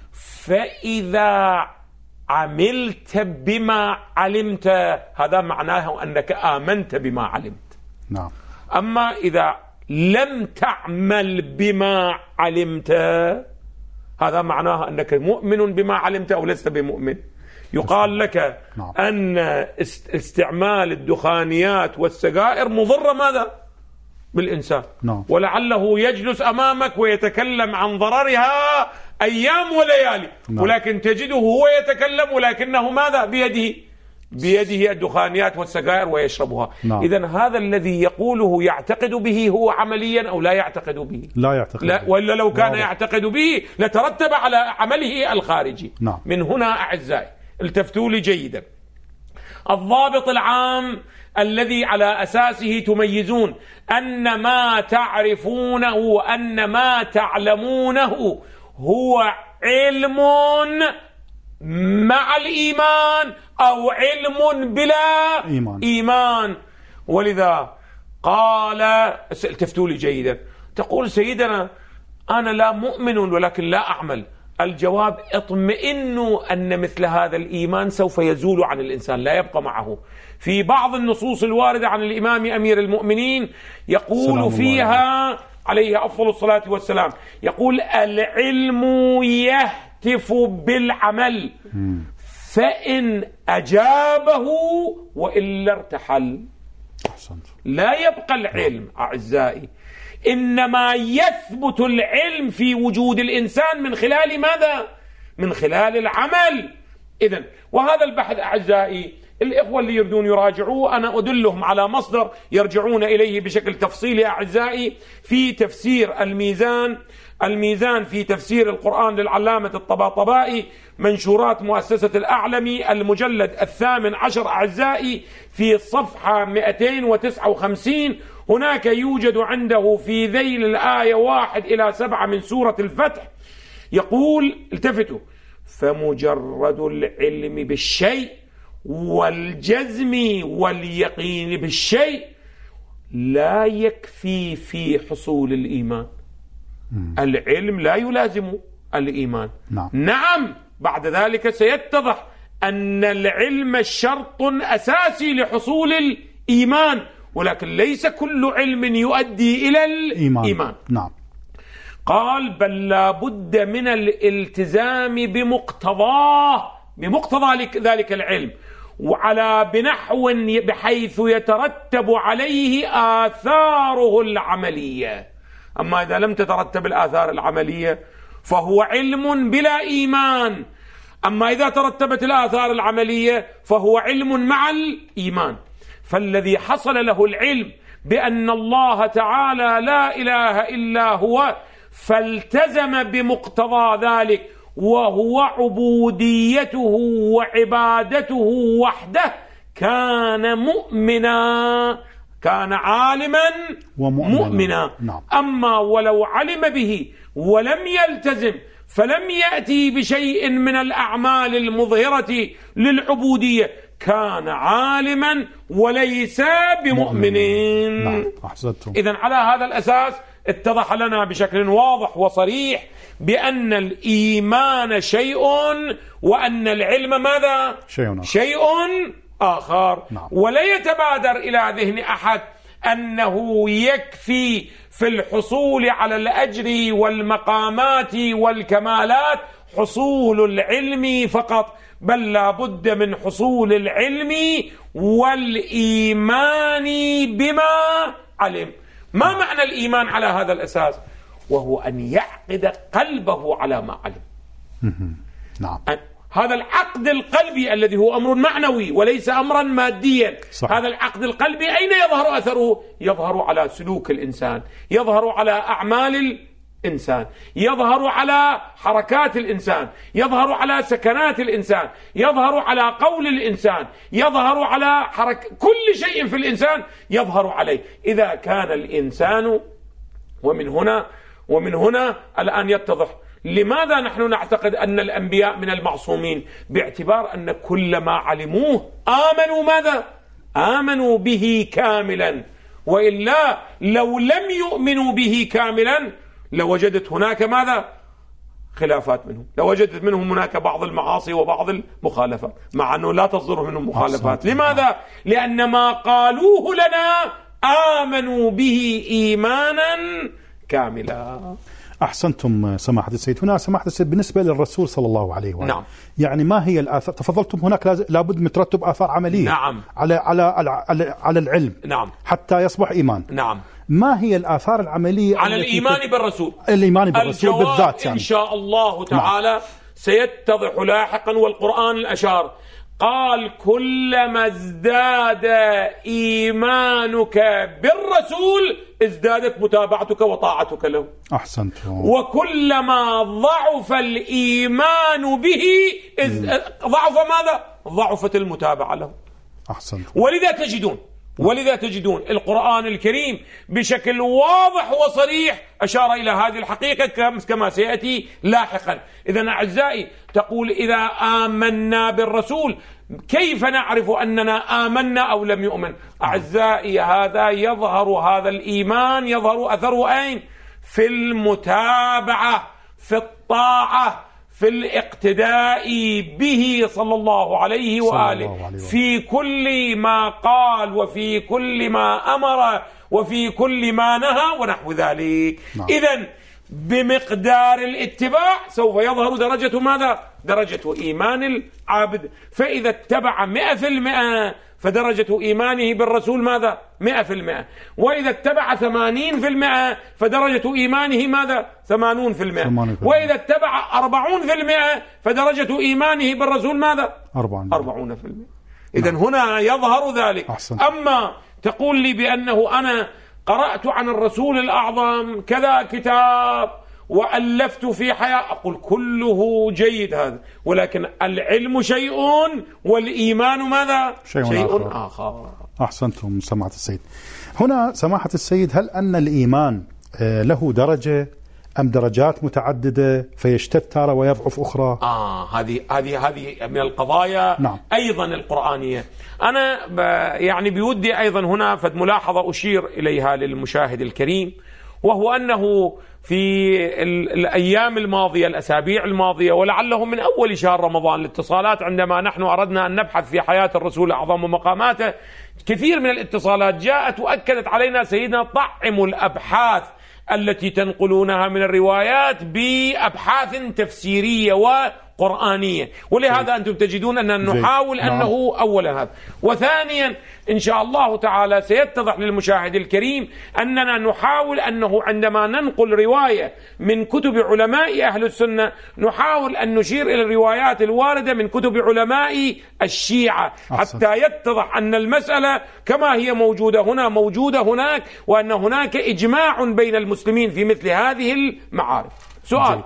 Speaker 2: فإذا عملت بما علمت هذا معناه أنك آمنت بما علمت.
Speaker 1: نعم.
Speaker 2: أما إذا لم تعمل بما علمت هذا معناه أنك مؤمن بما علمت أو لست بمؤمن. يقال لك
Speaker 1: نعم.
Speaker 2: أن استعمال الدخانيات والسجائر مضرة ماذا؟ بالإنسان.
Speaker 1: نعم.
Speaker 2: ولعله يجلس أمامك ويتكلم عن ضررها أيام وليالي. نعم. ولكن تجده هو يتكلم ولكنه ماذا بيده؟ بيده الدخانيات والسجائر ويشربها. نعم. إذن هذا الذي يقوله يعتقد به هو عمليا أو لا يعتقد به؟
Speaker 1: لا يعتقد
Speaker 2: لا، ولا لو كان
Speaker 1: نعم.
Speaker 2: يعتقد به لترتب على عمله الخارجي.
Speaker 1: نعم.
Speaker 2: من هنا أعزائي التفتوا لي جيدا، الضابط العام الذي على أساسه تميزون أن ما تعرفونه أن ما تعلمونه هو علم مع الإيمان أو علم بلا
Speaker 1: إيمان,
Speaker 2: إيمان. ولذا قال التفتوا لي جيدا، تقول سيدنا أنا لا مؤمن ولكن لا أعمل. الجواب اطمئنوا أن مثل هذا الإيمان سوف يزول عن الإنسان، لا يبقى معه. في بعض النصوص الواردة عن الإمام أمير المؤمنين يقول فيها عليه أفضل الصلاة والسلام، يقول العلم يهتف بالعمل فإن أجابه وإلا ارتحل. لا يبقى العلم أعزائي إنما يثبت العلم في وجود الإنسان من خلال ماذا؟ من خلال العمل. إذن وهذا البحث أعزائي الإخوة اللي يريدون يراجعوه أنا أدلهم على مصدر يرجعون إليه بشكل تفصيلي أعزائي في تفسير الميزان الميزان في تفسير القرآن للعلامة الطباطبائي، منشورات مؤسسة الأعلمي، المجلد الثامن عشر أعزائي، في الصفحة مئتين وتسعة وخمسين. هناك يوجد عنده في ذيل الآية واحد إلى سبعة من سورة الفتح يقول، التفتوا: فمجرد العلم بالشيء والجزم واليقين بالشيء لا يكفي في حصول الإيمان. العلم لا يلازم الإيمان.
Speaker 1: نعم.
Speaker 2: نعم، بعد ذلك سيتضح أن العلم شرط أساسي لحصول الإيمان، ولكن ليس كل علم يؤدي إلى الإيمان. إيمان.
Speaker 1: نعم.
Speaker 2: قال: بل لا بد من الالتزام بمقتضاه بمقتضى ذلك العلم، وعلى بنحو بحيث يترتب عليه آثاره العملية. أما إذا لم تترتب الآثار العملية فهو علم بلا إيمان، أما إذا ترتبت الآثار العملية فهو علم مع الإيمان. فالذي حصل له العلم بأن الله تعالى لا إله إلا هو فالتزم بمقتضى ذلك، وهو عبوديته وعبادته وحده، كان مؤمنا، كان عالما ومؤمنا.
Speaker 1: نعم.
Speaker 2: أما ولو علم به ولم يلتزم فلم يأتي بشيء من الأعمال المظهرة للعبودية كان عالما وليس بمؤمنين.
Speaker 1: نعم. أحسنتم.
Speaker 2: إذن على هذا الأساس اتضح لنا بشكل واضح وصريح بأن الإيمان شيء وأن العلم ماذا؟
Speaker 1: شيء آخر,
Speaker 2: شيء آخر.
Speaker 1: نعم.
Speaker 2: ولا يتبادر إلى ذهن أحد أنه يكفي في الحصول على الأجر والمقامات والكمالات حصول العلم فقط، بل لا بد من حصول العلم والإيمان بما علم. ما معنى الإيمان على هذا الأساس؟ وهو أن يعقد قلبه على ما علم.
Speaker 1: نعم.
Speaker 2: هذا العقد القلبي الذي هو أمر معنوي وليس أمرا ماديا.
Speaker 1: صح.
Speaker 2: هذا العقد القلبي أين يظهر أثره؟ يظهر على سلوك الإنسان، يظهر على أعمال الإنسان، يظهر على حركات الإنسان، يظهر على سكنات الإنسان، يظهر على قول الإنسان، يظهر على حركة كل شيء في الإنسان يظهر عليه. إذا كان الإنسان ومن هنا ومن هنا الآن يتضح لماذا نحن نعتقد أن الأنبياء من المعصومين، باعتبار أن كل ما علموه آمنوا ماذا؟ آمنوا به كاملا، وإلا لو لم يؤمنوا به كاملا لوجدت هناك ماذا؟ خلافات منهم، لوجدت منهم هناك بعض المعاصي وبعض المخالفات، مع أنه لا تصدر منهم مخالفات. لماذا؟ لأن ما قالوه لنا آمنوا به إيمانا كاملا.
Speaker 1: أحسنتم سماحة السيد. هنا سماحة السيد بالنسبة للرسول صلى الله عليه وآله،
Speaker 2: نعم.
Speaker 1: يعني ما هي الآثار؟ تفضلتم هناك لابد من ترتب آثار عملية.
Speaker 2: نعم.
Speaker 1: على على على على العلم.
Speaker 2: نعم.
Speaker 1: حتى يصبح إيمان.
Speaker 2: نعم.
Speaker 1: ما هي الآثار العملية
Speaker 2: على الإيمان بالرسول؟
Speaker 1: الإيمان بالرسول بالذات يعني.
Speaker 2: إن شاء الله تعالى نعم. سيتضح لاحقا، والقرآن الأشار قال: كلما ازداد إيمانك بالرسول ازدادت متابعتك وطاعتك له.
Speaker 1: أحسنت.
Speaker 2: وكلما ضعف الإيمان به ضعف ماذا؟ ضعفت المتابعة له.
Speaker 1: أحسنت.
Speaker 2: ولذا تجدون ولذا تجدون القرآن الكريم بشكل واضح وصريح أشار إلى هذه الحقيقة كما سيأتي لاحقا. إذن أعزائي، تقول إذا آمنا بالرسول كيف نعرف أننا آمنا أو لم يؤمن؟ أعزائي، هذا يظهر هذا الإيمان يظهر أثره أين؟ في المتابعة، في الطاعة، في الاقتداء به صلى الله عليه وآله في كل ما قال وفي كل ما أمر وفي كل ما نهى ونحو ذلك.
Speaker 1: نعم. إذن
Speaker 2: بمقدار الاتباع سوف يظهر درجة ماذا؟ درجة إيمان العابد. فإذا اتبع مئة في المئة فدرجة إيمانه بالرسول ماذا؟ مئة في المئة. وإذا اتبع ثمانين في المئة فدرجة إيمانه ماذا؟ ثمانون في المئة. وإذا اتبع أربعون في المئة فدرجة إيمانه بالرسول ماذا؟ أربعون في المئة. إذن هنا يظهر ذلك.
Speaker 1: أحسن.
Speaker 2: أما تقول لي بأنه أنا قرأت عن الرسول الأعظم كذا كتاب وألفت في حياة، أقول كله جيد هذا، ولكن العلم شيء والإيمان ماذا؟
Speaker 1: شيء,
Speaker 2: شيء
Speaker 1: آخر.
Speaker 2: آخر.
Speaker 1: أحسنتم سماحة السيد. هنا سماحة السيد، هل أن الإيمان له درجة أم درجات متعددة فيشتد تارة ويضعف أخرى؟
Speaker 2: آه هذه هذه هذه من القضايا. نعم. أيضا القرآنية. أنا يعني بودي أيضا هنا فد ملاحظة أشير إليها للمشاهد الكريم، وهو أنه في الأيام الماضية الأسابيع الماضية ولعله من أول شهر رمضان الاتصالات عندما نحن أردنا أن نبحث في حياة الرسول الأعظم ومقاماته، كثير من الاتصالات جاءت وأكدت علينا سيدنا طعموا الأبحاث التي تنقلونها من الروايات بأبحاث تفسيرية وقرآنية، ولهذا أنتم تجدون أننا نحاول أنه أولا هذا، وثانيا إن شاء الله تعالى سيتضح للمشاهد الكريم أننا نحاول أنه عندما ننقل رواية من كتب علماء أهل السنة نحاول أن نشير إلى الروايات الواردة من كتب علماء الشيعة حتى يتضح أن المسألة كما هي موجودة هنا موجودة هناك، وأن هناك إجماع بين المسلمين في مثل هذه المعارف. سؤال: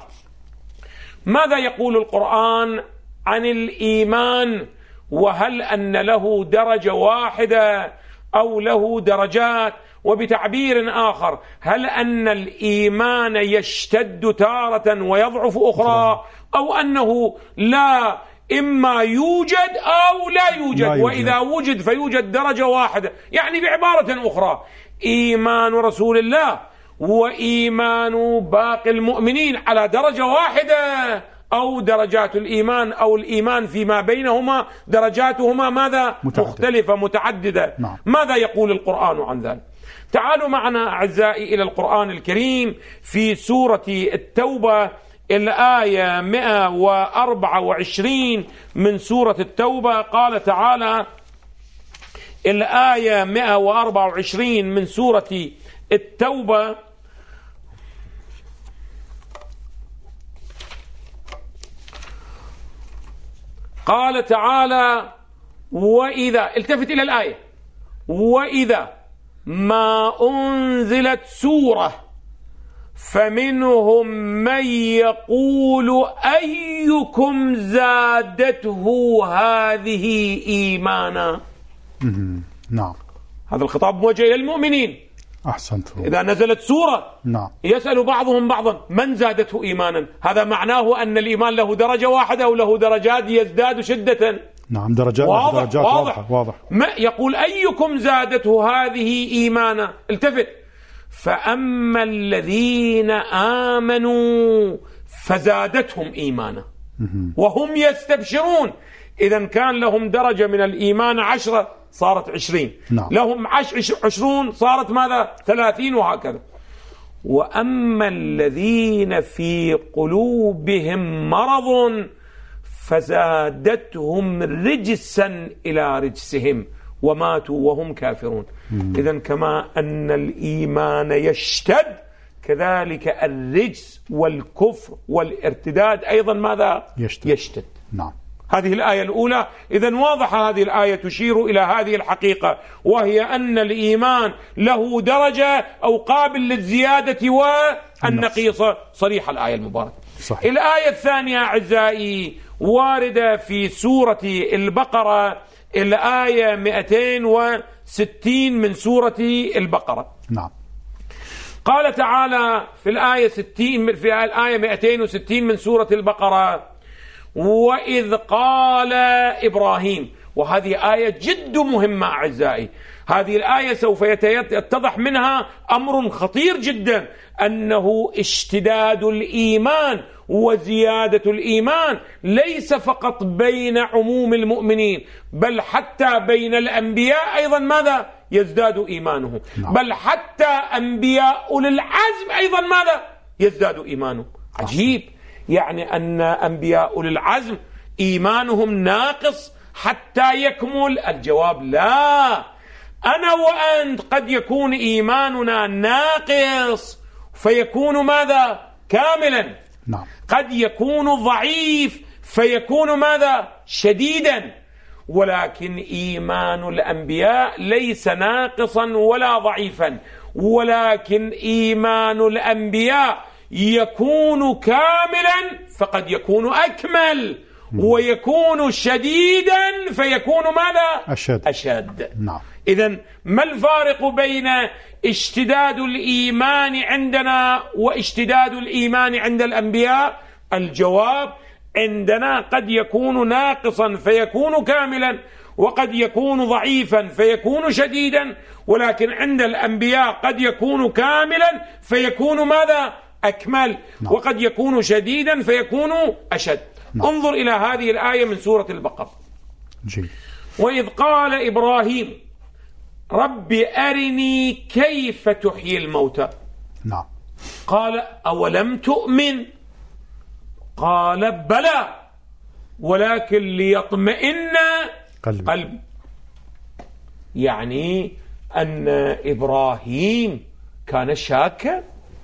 Speaker 2: ماذا يقول القرآن عن الإيمان؟ وهل أن له درجة واحدة أو له درجات؟ وبتعبير آخر، هل أن الإيمان يشتد تارة ويضعف أخرى، أو أنه لا إما يوجد أو لا يوجد, لا يوجد. وإذا وجد فيوجد درجة واحدة؟ يعني بعبارة أخرى، إيمان رسول الله وإيمان باقي المؤمنين على درجة واحدة، أو درجات الإيمان أو الإيمان فيما بينهما درجاتهما ماذا؟ متعدد. مختلفة متعددة. نعم. ماذا يقول القرآن عن ذلك؟ تعالوا معنا أعزائي إلى القرآن الكريم في سورة التوبة الآية مئة وأربعة وعشرين من سورة التوبة. قال تعالى الآية مئة وأربعة وعشرين من سورة التوبة: قال تعالى: وإذا، التفت إلى الآية، وإذا ما أنزلت سورة فمنهم من يقول أيكم زادته هذه إيمانا.
Speaker 1: نعم،
Speaker 2: هذا الخطاب موجه إلى المؤمنين.
Speaker 1: أحسنتم.
Speaker 2: إذا نزلت سورة
Speaker 1: نعم.
Speaker 2: يسأل بعضهم بعضا من زادته إيمانا، هذا معناه أن الإيمان له درجة واحدة أو له درجات يزداد شدة.
Speaker 1: نعم، درجات
Speaker 2: واضح
Speaker 1: درجات
Speaker 2: واضح,
Speaker 1: واضح. واضح.
Speaker 2: ما يقول أيكم زادته هذه إيمانا. التفت: فأما الذين آمنوا فزادتهم إيمانا وهم يستبشرون. إذا كان لهم درجة من الإيمان عشرة صارت عشرين. نعم. لهم عش عشرون صارت ماذا؟ ثلاثين، وهكذا. وأما الذين في قلوبهم مرض فزادتهم رجسا إلى رجسهم وماتوا وهم كافرون. إذن كما أن الإيمان يشتد كذلك الرجس والكفر والارتداد أيضا ماذا؟
Speaker 1: يشتد,
Speaker 2: يشتد.
Speaker 1: نعم.
Speaker 2: هذه الآية الأولى. إذن واضحة هذه الآية تشير إلى هذه الحقيقة، وهي أن الإيمان له درجة أو قابل للزيادة والنقيصة. صريحة الآية المباركة.
Speaker 1: صحيح.
Speaker 2: الآية الثانية أعزائي واردة في سورة البقرة الآية مئتين وستين من سورة البقرة.
Speaker 1: نعم.
Speaker 2: قال تعالى في الآية ستين في الآية مئتين وستين من سورة البقرة: وإذ قال إبراهيم. وهذه آية جد مهمة أعزائي. هذه الآية سوف يتضح منها أمر خطير جدا، أنه اشتداد الإيمان وزيادة الإيمان ليس فقط بين عموم المؤمنين، بل حتى بين الأنبياء أيضا ماذا؟ يزداد إيمانهم. بل حتى أنبياء أولي العزم أيضا ماذا؟ يزداد إيمانهم. عجيب، يعني أن أنبياء أولي العزم إيمانهم ناقص، حتى يكمل؟ الجواب لا. أنا وأنت قد يكون إيماننا ناقص فيكون ماذا؟ كاملا.
Speaker 1: نعم.
Speaker 2: قد يكون ضعيف فيكون ماذا؟ شديدا. ولكن إيمان الأنبياء ليس ناقصا ولا ضعيفا، ولكن إيمان الأنبياء يكون كاملا فقد يكون أكمل، ويكون شديدا فيكون ماذا؟
Speaker 1: أشد.
Speaker 2: أشد.
Speaker 1: نعم.
Speaker 2: إذن ما الفارق بين اشتداد الإيمان عندنا واشتداد الإيمان عند الأنبياء؟ الجواب: عندنا قد يكون ناقصا فيكون كاملا، وقد يكون ضعيفا فيكون شديدا، ولكن عند الأنبياء قد يكون كاملا فيكون ماذا؟ أكمل. نعم. وقد يكون شديدا فيكون أشد. نعم. انظر إلى هذه الآية من سورة البقرة.
Speaker 1: جي.
Speaker 2: وإذ قال إبراهيم رب أرني كيف تحيي الموتى.
Speaker 1: نعم.
Speaker 2: قال أولم تؤمن؟ قال بلى ولكن ليطمئن قلبي. قلبي. يعني أن إبراهيم كان شاكا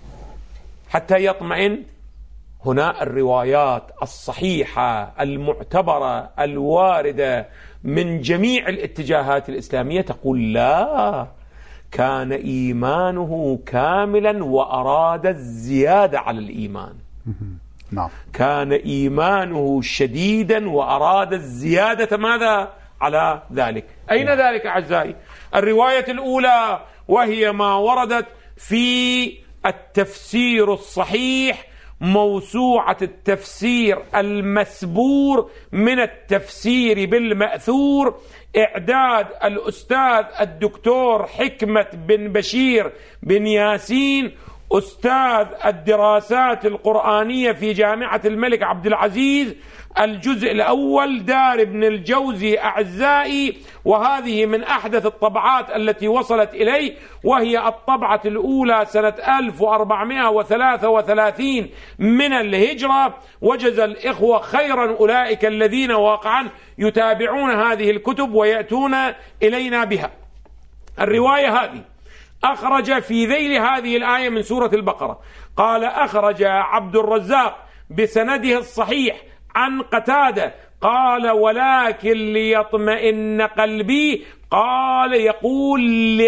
Speaker 2: حتى يطمئن. هنا الروايات الصحيحة المعتبرة الواردة من جميع الاتجاهات الإسلامية تقول لا، كان إيمانه كاملا وأراد الزيادة على الإيمان.
Speaker 1: نعم.
Speaker 2: كان إيمانه شديدا وأراد الزيادة ماذا؟ على ذلك. أين نعم. ذلك أعزائي؟ الرواية الأولى وهي ما وردت في التفسير الصحيح، موسوعة التفسير المسبور من التفسير بالمأثور، إعداد الأستاذ الدكتور حكمة بن بشير بن ياسين، أستاذ الدراسات القرآنية في جامعة الملك عبد العزيز، الجزء الأول، دار ابن الجوزي أعزائي. وهذه من أحدث الطبعات التي وصلت إلي، وهي الطبعة الأولى سنة ألف وأربعمائة وثلاثة وثلاثين من الهجرة. وجزى الإخوة خيرا أولئك الذين واقعا يتابعون هذه الكتب ويأتون إلينا بها. الرواية هذه أخرج في ذيل هذه الآية من سورة البقرة. قال أخرج عبد الرزاق بسنده الصحيح عن قتادة قال ولكن ليطمئن قلبي، قال يقول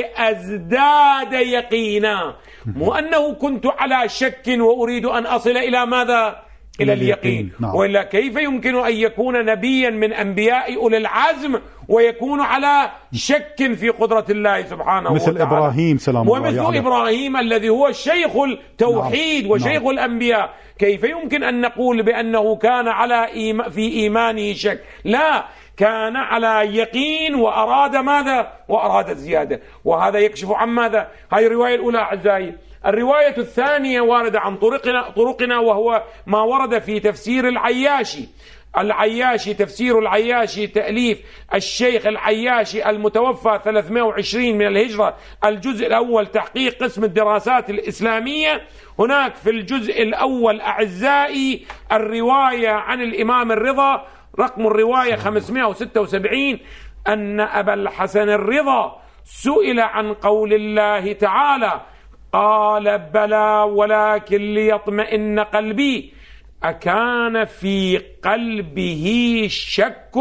Speaker 2: لأزداد يقينا، مو أنه كنت على شك وأريد أن أصل إلى ماذا؟ إلى اليقين. نعم. وإلا كيف يمكن أن يكون نبيا من أنبياء أولي العزم ويكون على شك في قدرة الله سبحانه
Speaker 1: مثل
Speaker 2: وتعالى؟
Speaker 1: إبراهيم سلام الله
Speaker 2: ومثل
Speaker 1: عليه.
Speaker 2: إبراهيم الذي هو شيخ التوحيد. نعم. وشيخ. نعم. الأنبياء. كيف يمكن أن نقول بأنه كان على إيم في إيمانه شك؟ لا، كان على يقين وأراد ماذا؟ وأراد الزيادة. وهذا يكشف عن ماذا؟ هذه الرواية الأولى أعزائي. الرواية الثانية واردة عن طرقنا, طرقنا وهو ما ورد في تفسير العياشي. العياشي تفسير العياشي تأليف الشيخ العياشي المتوفى ثلاثمائة وعشرين من الهجرة، الجزء الأول تحقيق قسم الدراسات الإسلامية. هناك في الجزء الأول أعزائي الرواية عن الإمام الرضا، رقم الرواية خمسمائة وستة وسبعين، أن أبا الحسن الرضا سئل عن قول الله تعالى قال بلى ولكن ليطمئن قلبي، أكان في قلبه شك؟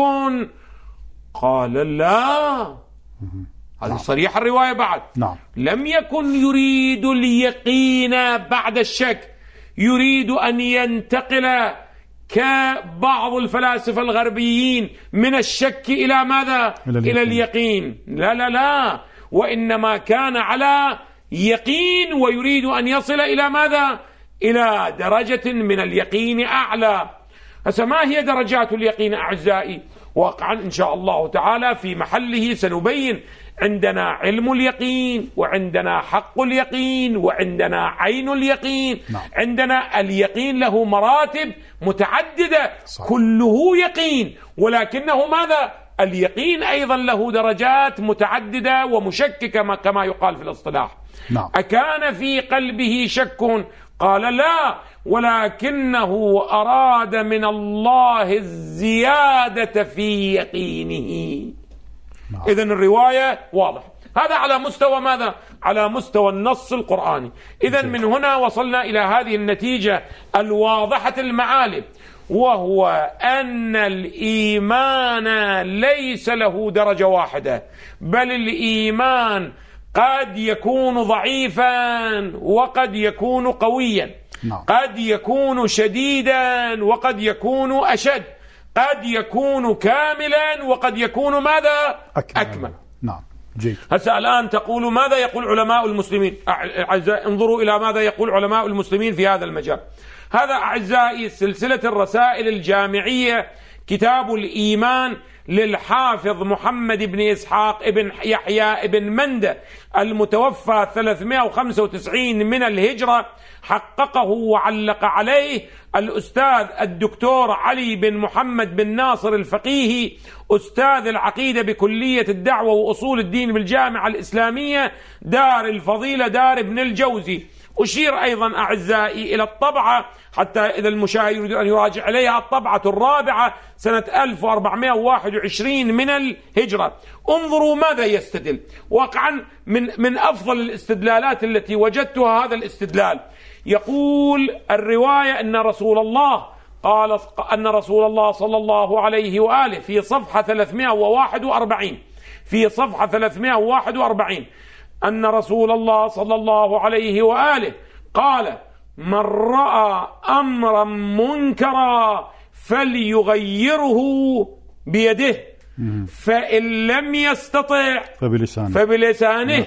Speaker 2: قال لا. هذه صريحة الرواية بعد.
Speaker 1: نعم.
Speaker 2: لم يكن يريد اليقين بعد الشك، يريد أن ينتقل كبعض الفلاسفة الغربيين من الشك إلى ماذا؟ إلى اليقين. إلى اليقين. لا لا لا، وإنما كان على يقين ويريد أن يصل إلى ماذا؟ إلى درجة من اليقين أعلى. فما هي درجات اليقين أعزائي؟ واقعا إن شاء الله تعالى في محله سنبين. عندنا علم اليقين، وعندنا حق اليقين، وعندنا عين اليقين. نعم. عندنا اليقين له مراتب متعددة. صح. كله يقين، ولكنه ماذا؟ اليقين أيضا له درجات متعددة ومشككة كما يقال في الاصطلاح.
Speaker 1: نعم.
Speaker 2: أكان في قلبه شك؟ قال لا، ولكنه أراد من الله الزيادة في يقينه. إذن الرواية واضح. هذا على مستوى ماذا؟ على مستوى النص القرآني. إذن من هنا وصلنا إلى هذه النتيجة الواضحة المعالم، وهو أن الإيمان ليس له درجة واحدة، بل الإيمان قد يكون ضعيفا وقد يكون قويا، قد يكون شديدا وقد يكون أشد، قد يكون كاملا وقد يكون ماذا؟ أكمل, أكمل.
Speaker 1: نعم جيد.
Speaker 2: هسه الآن تقول ماذا يقول علماء المسلمين؟ أعزائي انظروا إلى ماذا يقول علماء المسلمين في هذا المجال. هذا أعزائي سلسلة الرسائل الجامعية، كتاب الإيمان للحافظ محمد بن إسحاق بن يحيى بن مندة المتوفى ثلاثمائة وخمسة وتسعين من الهجرة، حققه وعلق عليه الأستاذ الدكتور علي بن محمد بن ناصر الفقيهي، أستاذ العقيدة بكلية الدعوة وأصول الدين بالجامعة الإسلامية دار الفضيلة دار ابن الجوزي. أشير أيضا أعزائي إلى الطبعة حتى إذا المشاهد يريد أن يراجع عليها، الطبعة الرابعة سنة ألف وأربعمائة وواحد وعشرين من الهجرة. انظروا ماذا يستدل. واقعا من من أفضل الاستدلالات التي وجدتها هذا الاستدلال، يقول الرواية أن رسول الله قال أن رسول الله صلى الله عليه وآله في صفحة ثلاثمائة وواحد وأربعين في صفحة ثلاثمائة وواحد وأربعين أن رسول الله صلى الله عليه وآله قال: من رأى أمرا منكرا فليغيره بيده، فإن لم يستطع
Speaker 1: فبلسانه,
Speaker 2: فبلسانه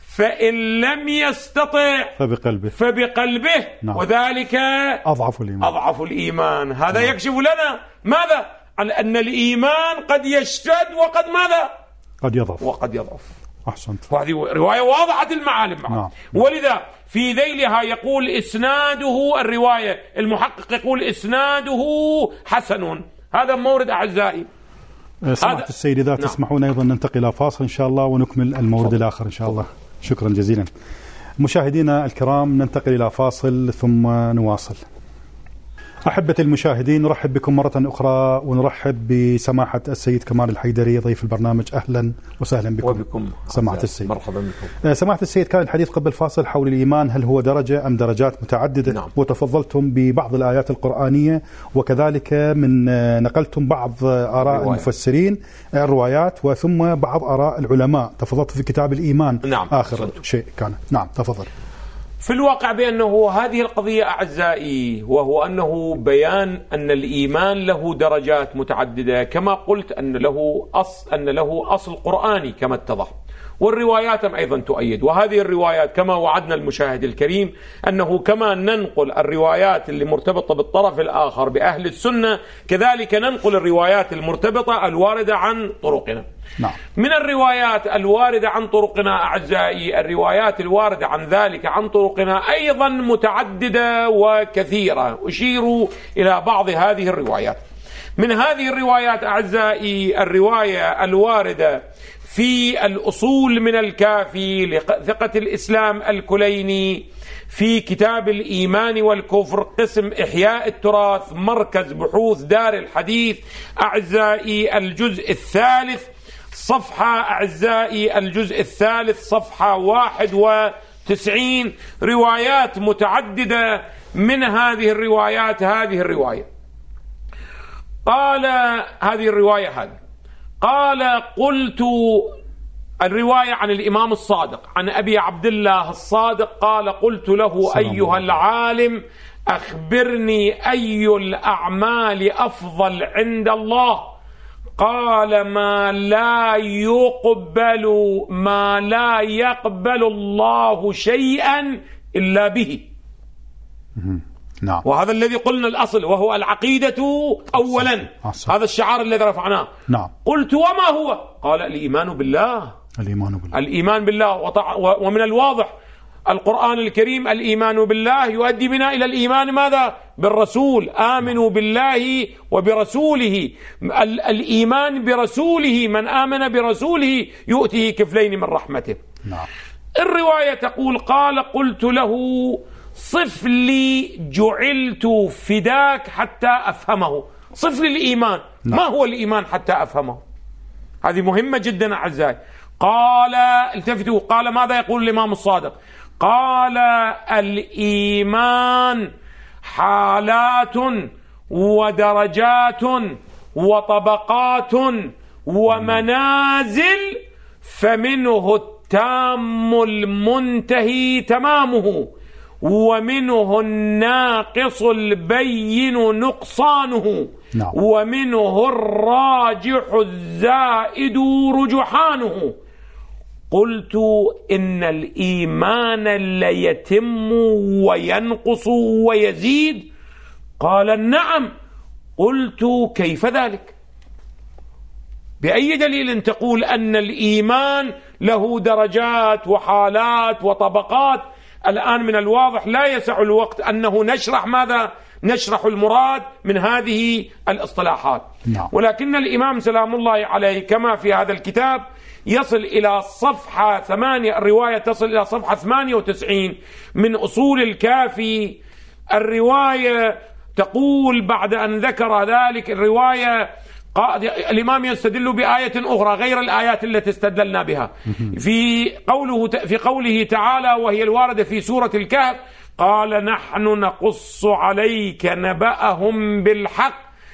Speaker 2: فإن لم يستطع
Speaker 1: فبقلبه
Speaker 2: فبقلبه نعم. وذلك
Speaker 1: أضعف الإيمان.
Speaker 2: أضعف الإيمان. هذا نعم. يكشف لنا ماذا؟ عن أن الإيمان قد يشتد وقد ماذا؟
Speaker 1: قد يضعف
Speaker 2: وقد يضعف.
Speaker 1: أحسنت.
Speaker 2: وهذه رواية واضحة المعالم معه.
Speaker 1: نعم.
Speaker 2: ولذا في ذيلها يقول إسناده، الرواية المحقق يقول إسناده حسن. هذا مورد أعزائي.
Speaker 1: سمعت
Speaker 2: هذا...
Speaker 1: السيد إذا نعم. تسمحون أيضا ننتقل إلى فاصل إن شاء الله ونكمل المورد صدق. الآخر إن شاء الله. شكرا جزيلا. مشاهدينا الكرام، ننتقل إلى فاصل ثم نواصل. أحبة المشاهدين، نرحب بكم مرة أخرى ونرحب بسماحة السيد كمال الحيدري ضيف البرنامج. أهلا وسهلا بكم.
Speaker 2: وبكم
Speaker 1: سماحة السيد.
Speaker 2: مرحبا بكم.
Speaker 1: سماحة السيد، كان الحديث قبل فاصل حول الإيمان، هل هو درجة أم درجات متعددة؟
Speaker 2: نعم.
Speaker 1: وتفضلتم ببعض الآيات القرآنية، وكذلك من نقلتم بعض آراء رواية. المفسرين الروايات، وثم بعض آراء العلماء. تفضلت في كتاب الإيمان.
Speaker 2: نعم.
Speaker 1: آخر صدق. شيء كان. نعم تفضل.
Speaker 2: في الواقع بأنه هذه القضية أعزائي، وهو أنه بيان أن الإيمان له درجات متعددة، كما قلت أن له أصل أن له أصل قرآني كما اتضح، والروايات أيضا تؤيد. وهذه الروايات كما وعدنا المشاهد الكريم أنه كما ننقل الروايات اللي مرتبطة بالطرف الآخر بأهل السنة، كذلك ننقل الروايات المرتبطة الواردة عن طرقنا.
Speaker 1: نعم.
Speaker 2: من الروايات الواردة عن طرقنا أعزائي، الروايات الواردة عن ذلك عن طرقنا أيضا متعددة وكثيرة. أشير إلى بعض هذه الروايات. من هذه الروايات أعزائي، الرواية الواردة في الأصول من الكافي لثقة الإسلام الكليني، في كتاب الإيمان والكفر، قسم إحياء التراث، مركز بحوث دار الحديث، أعزائي الجزء الثالث صفحة أعزائي الجزء الثالث صفحة واحد وتسعين، روايات متعددة. من هذه الروايات هذه الرواية قال هذه الرواية هذه قال قلت، الرواية عن الإمام الصادق عن أبي عبد الله الصادق قال: قلت له: أيها العالم، أخبرني أي الأعمال أفضل عند الله؟ قال: ما لا يقبل ما لا يقبل الله شيئا إلا به.
Speaker 1: نعم.
Speaker 2: وهذا الذي قلنا الأصل، وهو العقيدة أولا.
Speaker 1: أصل.
Speaker 2: هذا الشعار الذي رفعناه.
Speaker 1: نعم.
Speaker 2: قلت: وما هو؟ قال: الإيمان بالله.
Speaker 1: الإيمان بالله.
Speaker 2: الإيمان بالله. ومن الواضح القرآن الكريم الإيمان بالله يؤدي بنا إلى الإيمان ماذا؟ بالرسول. آمنوا بالله وبرسوله. الإيمان برسوله، من آمن برسوله يؤتيه كفلين من رحمته.
Speaker 1: نعم.
Speaker 2: الرواية تقول: قال: قلت له: صف لي جعلت فداك حتى أفهمه. صف لي الإيمان. ما هو الإيمان حتى أفهمه؟ هذه مهمة جدا أعزائي. قال التفتوا، قال ماذا يقول الإمام الصادق؟ قال الإيمان حالات ودرجات وطبقات ومنازل، فمنه التام المنتهي تمامه، ومنه الناقص البين نقصانه، نعم. ومنه الراجح الزائد رجحانه. قلت إن الإيمان ليتم وينقص ويزيد. قال نعم. قلت كيف ذلك؟ بأي دليل تقول أن الإيمان له درجات وحالات وطبقات؟ الآن من الواضح لا يسع الوقت أنه نشرح ماذا؟ نشرح المراد من هذه الاصطلاحات. نعم. ولكن الإمام سلام الله عليه كما في هذا الكتاب يصل إلى صفحة ثمانية، الرواية تصل إلى صفحة ثمانية وتسعين من أصول الكافي. الرواية تقول بعد أن ذكر ذلك الرواية الإمام يستدل بآية أخرى غير الآيات التي استدلنا بها في قوله في قوله تعالى وهي الواردة في سورة الكهف: قال نحن نقص عليك نبأهم بالحق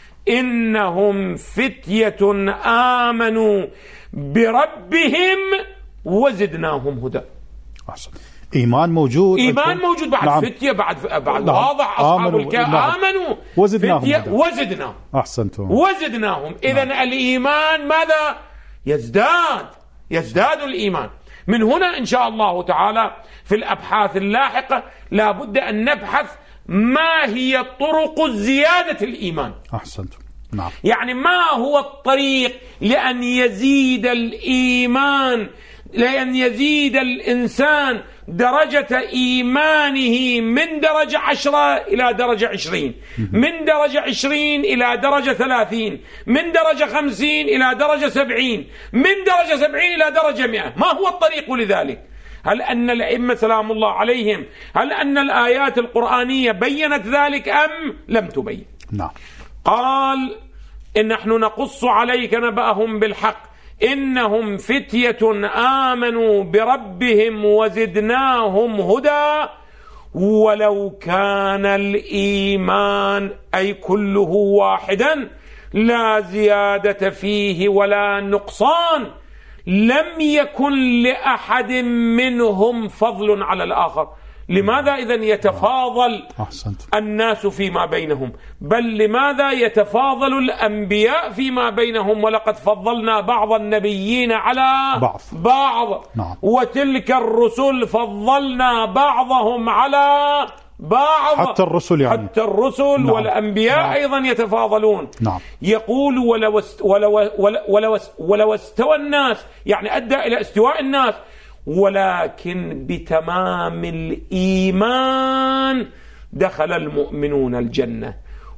Speaker 2: إنهم فتية آمنوا بربهم وزدناهم هدى.
Speaker 1: أحسن. إيمان موجود،
Speaker 2: إيمان موجود بعد نعم. فتية بعد بعد نعم. واضح أصحاب الكهف نعم. آمنوا
Speaker 1: وزدناهم
Speaker 2: وزدناهم
Speaker 1: أحسنتم
Speaker 2: وزدناهم. إذن نعم. الإيمان ماذا؟ يزداد يزداد الإيمان. من هنا إن شاء الله تعالى في الأبحاث اللاحقة لا بد أن نبحث ما هي طرق زيادة الإيمان.
Speaker 1: أحسنتم. نعم.
Speaker 2: يعني ما هو الطريق لأن يزيد الإيمان، لأن يزيد الإنسان درجة إيمانه من درجة عشرة إلى درجة عشرين، من درجة عشرين إلى درجة ثلاثين، من درجة خمسين إلى درجة سبعين، من درجة سبعين إلى درجة مئة. ما هو الطريق لذلك؟ هل أن الأئمة سلام الله عليهم، هل أن الآيات القرآنية بيّنت ذلك أم لم تبين؟
Speaker 1: نعم.
Speaker 2: قال إن نحن نقص عليك نبأهم بالحق إنهم فتية آمنوا بربهم وزدناهم هدى ولو كان الإيمان أي كله واحدا لا زيادة فيه ولا نقصان لم يكن لأحد منهم فضل على الآخر. لماذا إذن يتفاضل الناس فيما بينهم؟ بل لماذا يتفاضل الأنبياء فيما بينهم؟ ولقد فضلنا بعض النبيين على
Speaker 1: بعض,
Speaker 2: بعض.
Speaker 1: نعم.
Speaker 2: وتلك الرسل فضلنا بعضهم على بعض.
Speaker 1: حتى الرسل يعني.
Speaker 2: حتى الرسل نعم. والأنبياء نعم. أيضا يتفاضلون.
Speaker 1: نعم.
Speaker 2: يقول ولو, است ولو, ولو, ولو استوى الناس، يعني أدى إلى استواء الناس، ولكن بتمام الإيمان دخل المؤمنون الجنة،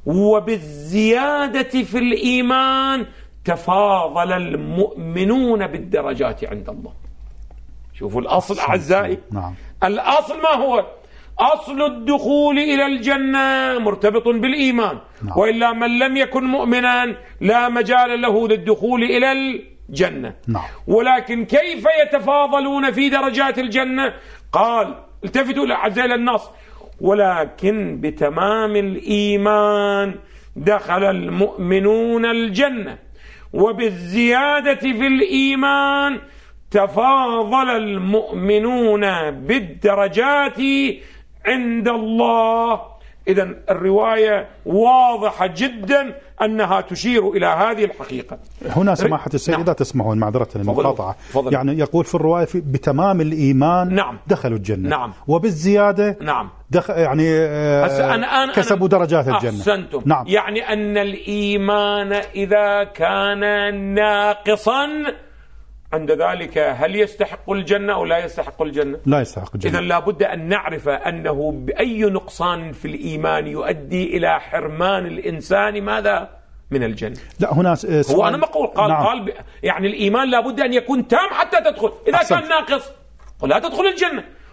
Speaker 2: وبالزيادة في الإيمان تفاضل المؤمنون بالدرجات عند الله. شوفوا الأصل أعزائي.
Speaker 1: نعم.
Speaker 2: الأصل ما هو؟ أصل الدخول إلى الجنة مرتبط بالإيمان.
Speaker 1: نعم.
Speaker 2: وإلا من لم يكن مؤمنا لا مجال له للدخول إلى الجنة.
Speaker 1: نعم.
Speaker 2: ولكن كيف يتفاضلون في درجات الجنة؟ قال التفتوا أعزائي النص: ولكن بتمام الإيمان دخل المؤمنون الجنة، وبالزيادة في الإيمان تفاضل المؤمنون بالدرجات عند الله. إذن الرواية واضحة جدا أنها تشير إلى هذه الحقيقة.
Speaker 1: هنا سماحة السيد إذا نعم. تسمحون معذرة المقاطعة، يعني يقول في الرواية بتمام الإيمان
Speaker 2: نعم.
Speaker 1: دخلوا الجنة.
Speaker 2: نعم.
Speaker 1: وبالزيادة
Speaker 2: نعم.
Speaker 1: دخل يعني
Speaker 2: أنا
Speaker 1: كسبوا
Speaker 2: أنا
Speaker 1: درجات الجنة.
Speaker 2: أحسنتم.
Speaker 1: نعم.
Speaker 2: يعني أن الإيمان إذا كان ناقصا عند ذلك هل يستحق الجنة أو لا يستحق الجنة؟
Speaker 1: لا يستحق الجنة.
Speaker 2: إذن لا بد أن نعرف أنه بأي نقصان في الإيمان يؤدي إلى حرمان الإنسان ماذا؟ من الجنة.
Speaker 1: لا هنا
Speaker 2: هو أنا ما أقول قال,
Speaker 1: نعم.
Speaker 2: قال ب... يعني الإيمان لا بد أن يكون تام حتى تدخل. إذا أحسنت. كان ناقص ولا تدخل الجنة،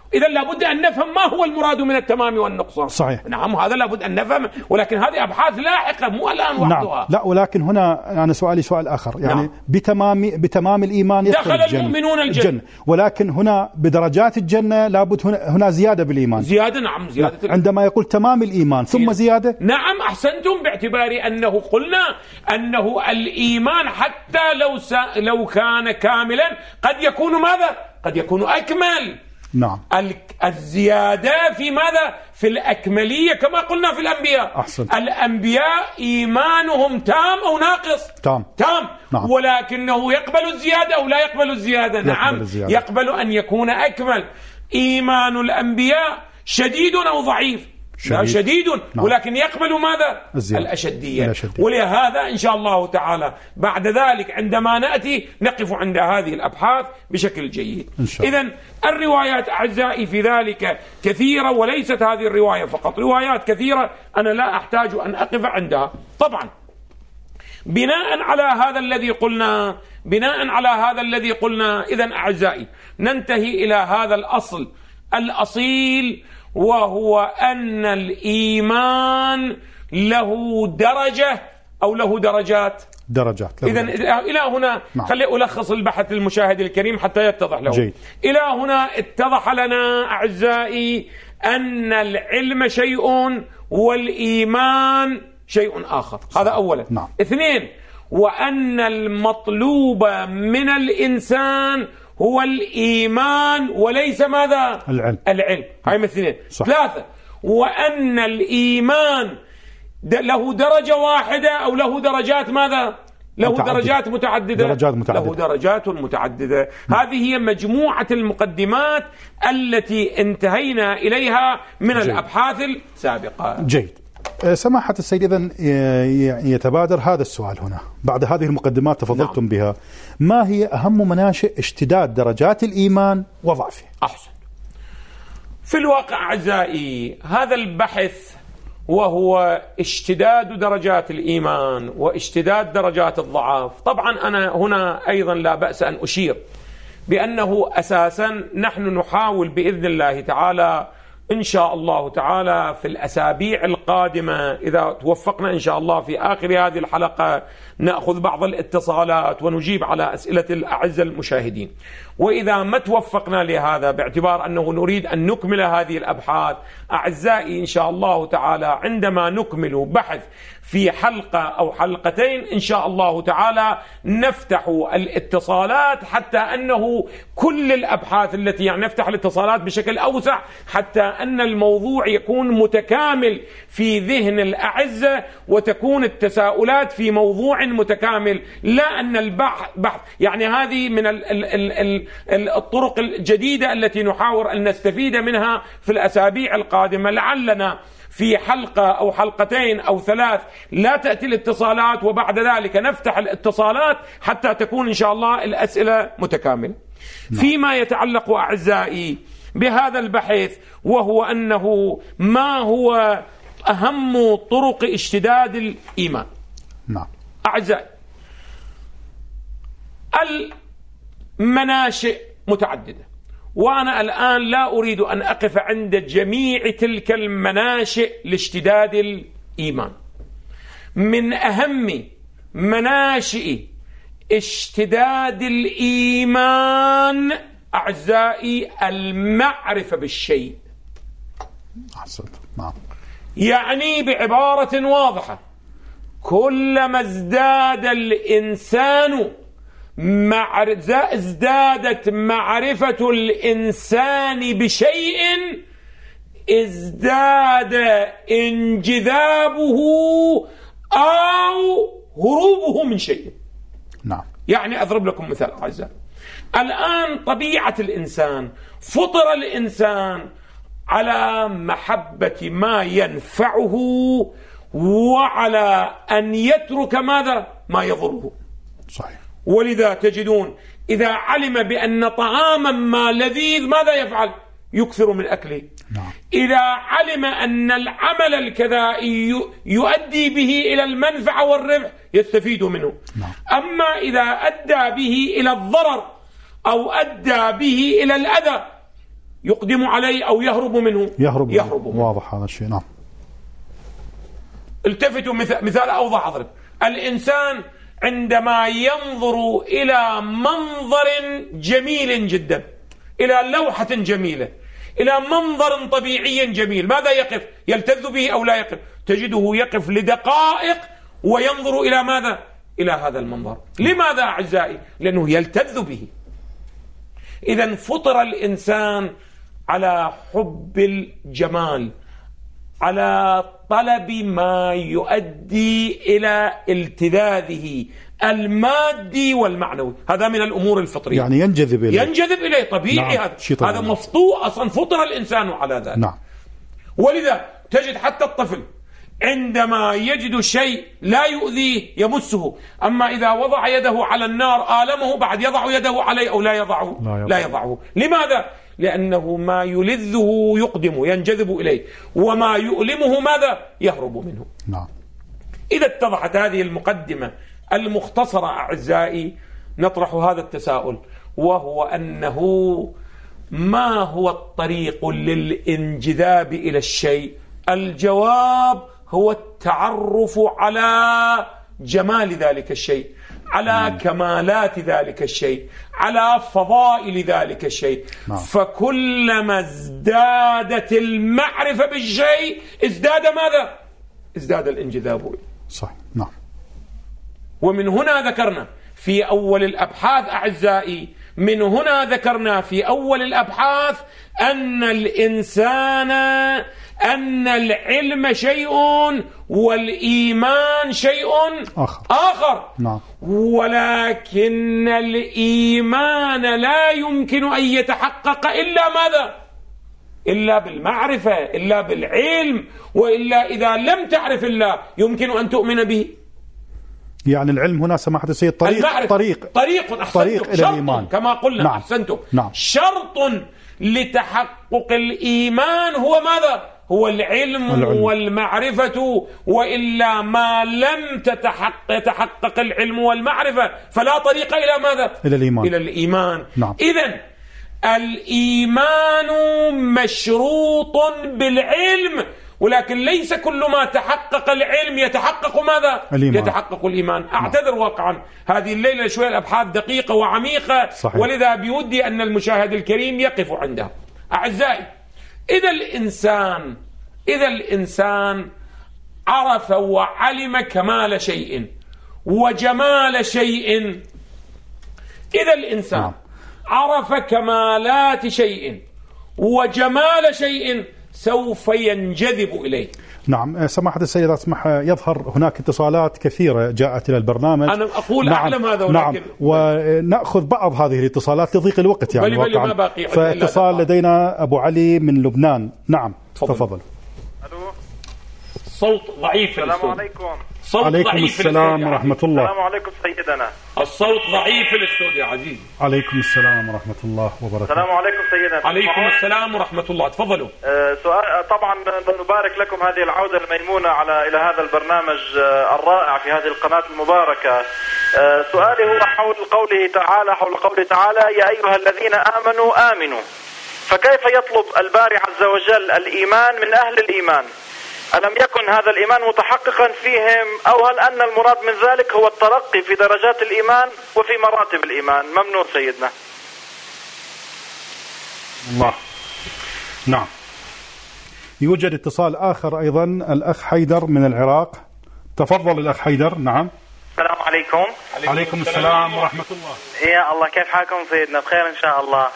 Speaker 2: إذا لابد أن نفهم ما هو المراد من التمام والنقصان.
Speaker 1: صحيح.
Speaker 2: نعم هذا لابد أن نفهم، ولكن هذه أبحاث لاحقة مو الآن وحدها.
Speaker 1: نعم. لا ولكن هنا أنا سؤالي سؤال آخر، يعني نعم. بتمام بتمام الإيمان
Speaker 2: دخل الجنة. المؤمنون الجنة. الجنة،
Speaker 1: ولكن هنا بدرجات الجنة لابد هنا, هنا زيادة بالإيمان.
Speaker 2: زيادة نعم زيادة.
Speaker 1: عندما يقول تمام الإيمان ثم زيادة.
Speaker 2: نعم أحسنتم، باعتبار أنه قلنا أنه الإيمان حتى لو س... لو كان كاملا قد يكون ماذا؟ قد يكون أكمل.
Speaker 1: نعم.
Speaker 2: الزيادة في ماذا؟ في الأكملية كما قلنا في الأنبياء.
Speaker 1: أحسنت.
Speaker 2: الأنبياء إيمانهم تام أو ناقص؟
Speaker 1: تام.
Speaker 2: تام.
Speaker 1: نعم.
Speaker 2: ولكنه يقبل الزيادة أو لا يقبل الزيادة؟
Speaker 1: يقبل
Speaker 2: نعم
Speaker 1: الزيادة.
Speaker 2: يقبل أن يكون أكمل. إيمان الأنبياء شديد أو ضعيف؟ شديد, شديد. نعم. ولكن يقبل ماذا؟ الزيادة. الأشدية. الأشدية. ولهذا إن شاء الله تعالى بعد ذلك عندما نأتي نقف عند هذه الأبحاث بشكل جيد. إذن الروايات أعزائي في ذلك كثيرة، وليست هذه الرواية فقط، روايات كثيرة أنا لا أحتاج أن أقف عندها. طبعا بناء على هذا الذي قلنا بناء على هذا الذي قلنا إذن أعزائي ننتهي إلى هذا الأصل الأصيل، وهو أن الإيمان له درجة أو له درجات
Speaker 1: درجات.
Speaker 2: إذن إلى هنا نعم. خلي ألخص البحث للمشاهد الكريم حتى يتضح له.
Speaker 1: جيد.
Speaker 2: إلى هنا اتضح لنا أعزائي أن العلم شيء والإيمان شيء آخر. هذا أولا.
Speaker 1: نعم.
Speaker 2: اثنين، وأن المطلوب من الإنسان هو الإيمان وليس ماذا؟
Speaker 1: العلم.
Speaker 2: العلم. هاي مثلين. ثلاثة، وأن الإيمان له درجة واحدة أو له درجات ماذا؟ له متعدد. درجات متعددة.
Speaker 1: درجات متعددة.
Speaker 2: له درجات متعددة. م. هذه هي مجموعة المقدمات التي انتهينا إليها من جيد. الأبحاث السابقة.
Speaker 1: جيد. سماحة السيد، إذن يتبادر هذا السؤال هنا بعد هذه المقدمات تفضلتم نعم. بها، ما هي أهم مناشئ اشتداد درجات الإيمان وضعفه؟
Speaker 2: أحسن. في الواقع أعزائي هذا البحث وهو اشتداد درجات الإيمان واشتداد درجات الضعف، طبعا أنا هنا أيضا لا بأس أن أشير بأنه أساسا نحن نحاول بإذن الله تعالى إن شاء الله تعالى في الأسابيع القادمة إذا توفقنا إن شاء الله في آخر هذه الحلقة نأخذ بعض الاتصالات ونجيب على أسئلة الأعزة المشاهدين. وإذا ما توفقنا لهذا باعتبار أنه نريد أن نكمل هذه الأبحاث أعزائي إن شاء الله تعالى عندما نكمل بحث في حلقة أو حلقتين إن شاء الله تعالى نفتح الاتصالات حتى أنه كل الأبحاث التي يعني نفتح الاتصالات بشكل أوسع حتى أن الموضوع يكون متكامل في ذهن الأعزة وتكون التساؤلات في موضوع متكامل، لا أن البحث بحث يعني هذه من ال ال ال ال الطرق الجديدة التي نحاول أن نستفيد منها في الأسابيع القادمة. لعلنا في حلقة أو حلقتين أو ثلاث لا تأتي الاتصالات وبعد ذلك نفتح الاتصالات حتى تكون إن شاء الله الأسئلة متكاملة. فيما يتعلق أعزائي بهذا البحث وهو أنه ما هو أهم طرق اشتداد الإيمان.
Speaker 1: نعم
Speaker 2: أعزائي المناشئ متعددة، وأنا الآن لا أريد أن أقف عند جميع تلك المناشئ لاشتداد الإيمان. من أهم مناشئ اشتداد الإيمان أعزائي المعرفة بالشيء.
Speaker 1: نعم.
Speaker 2: يعني بعبارة واضحة كلما ازداد الإنسان مع ازدادت معرفة الإنسان بشيء ازداد انجذابه أو هروبه من شيء.
Speaker 1: نعم.
Speaker 2: يعني أضرب لكم مثال أعزائي، الآن طبيعة الإنسان فطر الإنسان على محبة ما ينفعه وعلى أن يترك ماذا؟ ما يضره.
Speaker 1: صحيح.
Speaker 2: ولذا تجدون إذا علم بأن طعاما ما لذيذ ماذا يفعل؟ يكثر من أكله.
Speaker 1: نعم.
Speaker 2: إذا علم أن العمل الكذائي يؤدي به إلى المنفعة والربح يستفيد منه.
Speaker 1: نعم.
Speaker 2: أما إذا أدى به إلى الضرر أو أدى به إلى الأذى يقدم عليه أو يهرب منه؟
Speaker 1: يهرب,
Speaker 2: يهرب منه.
Speaker 1: واضح هذا الشيء. نعم.
Speaker 2: التفتوا، مثال, مثال أوضح أضرب. الإنسان عندما ينظر إلى منظر جميل جدا، إلى لوحة جميلة، إلى منظر طبيعي جميل، ماذا يقف؟ يلتذ به أو لا يقف؟ تجده يقف لدقائق وينظر إلى ماذا؟ إلى هذا المنظر. لماذا أعزائي؟ لأنه يلتذ به. إذن فطر الإنسان على حب الجمال، على طلب ما يؤدي إلى التذاذه المادي والمعنوي. هذا من الأمور الفطرية،
Speaker 1: يعني ينجذب إليه،
Speaker 2: ينجذب إليه طبيعي.
Speaker 1: نعم.
Speaker 2: هذا هذا مفطور أصلا، فطر الإنسان على ذلك.
Speaker 1: نعم.
Speaker 2: ولذا تجد حتى الطفل عندما يجد شيء لا يؤذيه يمسه، أما إذا وضع يده على النار آلمه، بعد يضع يده عليه أو لا يضعه؟
Speaker 1: لا,
Speaker 2: لا يضعه. لماذا؟ لأنه ما يلذه يقدم، ينجذب إليه، وما يؤلمه ماذا؟ يهرب منه.
Speaker 1: نعم.
Speaker 2: إذا اتضحت هذه المقدمة المختصرة أعزائي، نطرح هذا التساؤل، وهو أنه ما هو الطريق للانجذاب إلى الشيء؟ الجواب هو التعرف على جمال ذلك الشيء، على مم. كمالات ذلك الشيء، على فضائل ذلك الشيء. نعم. فكلما ازدادت المعرفة بالشيء ازداد ماذا؟ ازداد الانجذاب.
Speaker 1: صح. نعم.
Speaker 2: ومن هنا ذكرنا في أول الأبحاث أعزائي، من هنا ذكرنا في أول الأبحاث أن الإنسان، أن العلم شيء والإيمان شيء
Speaker 1: آخر,
Speaker 2: آخر.
Speaker 1: نعم.
Speaker 2: ولكن الإيمان لا يمكن أن يتحقق إلا ماذا؟ إلا بالمعرفة، إلا بالعلم، وإلا إذا لم تعرف الله يمكن أن تؤمن به.
Speaker 1: يعني العلم هنا سماحة السيد طريق طريق
Speaker 2: طريق أحسنتم،
Speaker 1: طريق إلى الإيمان
Speaker 2: كما قلنا. نعم. أحسنتم.
Speaker 1: نعم.
Speaker 2: شرط لتحقق الإيمان هو ماذا؟ هو العلم, العلم والمعرفة، وإلا ما لم تتحقق يتحقق العلم والمعرفة فلا طريق إلى ماذا؟
Speaker 1: إلى الإيمان.
Speaker 2: إلى الإيمان.
Speaker 1: نعم.
Speaker 2: إذن الإيمان مشروط بالعلم، ولكن ليس كل ما تحقق العلم يتحقق ماذا؟
Speaker 1: الإيمان.
Speaker 2: يتحقق الإيمان. أعتذر واقعا هذه الليلة شوية الأبحاث دقيقة وعميقة. صحيح. ولذا بودي أن المشاهد الكريم يقف عندها. أعزائي، إذا الإنسان إذا الإنسان عرف وعلم كمال شيء وجمال شيء، إذا الإنسان نعم. عرف كمالات شيء وجمال شيء سوف ينجذب إليه.
Speaker 1: نعم. سماحة السيد اسمح، يظهر هناك اتصالات كثيرة جاءت إلى البرنامج.
Speaker 2: أنا أقول نعم. أعلم هذا، ولكن
Speaker 1: نعم. ونأخذ بعض هذه الاتصالات لضيق الوقت يعني.
Speaker 2: بلي بلي ما باقي.
Speaker 1: فاتصال لدينا أبو علي من لبنان. نعم تفضل.
Speaker 2: ألو. صوت ضعيف.
Speaker 3: السلام عليكم.
Speaker 2: صوت
Speaker 1: عليكم
Speaker 2: ضعيف.
Speaker 1: السلام ورحمة الله.
Speaker 3: السلام عليكم سيدنا.
Speaker 2: الصوت ضعيف في الاستوديو عزيزي.
Speaker 1: عليكم السلام ورحمة الله وبركاته.
Speaker 3: السلام عليكم سيدنا.
Speaker 2: عليكم السلام ورحمة الله. تفضلوا.
Speaker 3: أه سؤال. طبعا نبارك لكم هذه العودة الميمونة على إلى هذا البرنامج أه الرائع في هذه القناة المباركة. أه سؤالي هو حول قوله تعالى حول قوله تعالى يا أيها الذين آمنوا آمنوا. فكيف يطلب الباري عز وجل الإيمان من أهل الإيمان؟ ألم يكن هذا الإيمان متحققا فيهم، أو هل أن المراد من ذلك هو الترقي في درجات الإيمان وفي مراتب الإيمان؟ ممنون سيدنا.
Speaker 1: الله. نعم. يوجد اتصال آخر أيضا، الأخ حيدر من العراق. تفضل الأخ حيدر. نعم.
Speaker 3: السلام عليكم.
Speaker 1: عليكم السلام ورحمة الله.
Speaker 3: يا الله، كيف حالكم سيدنا؟ بخير إن شاء الله.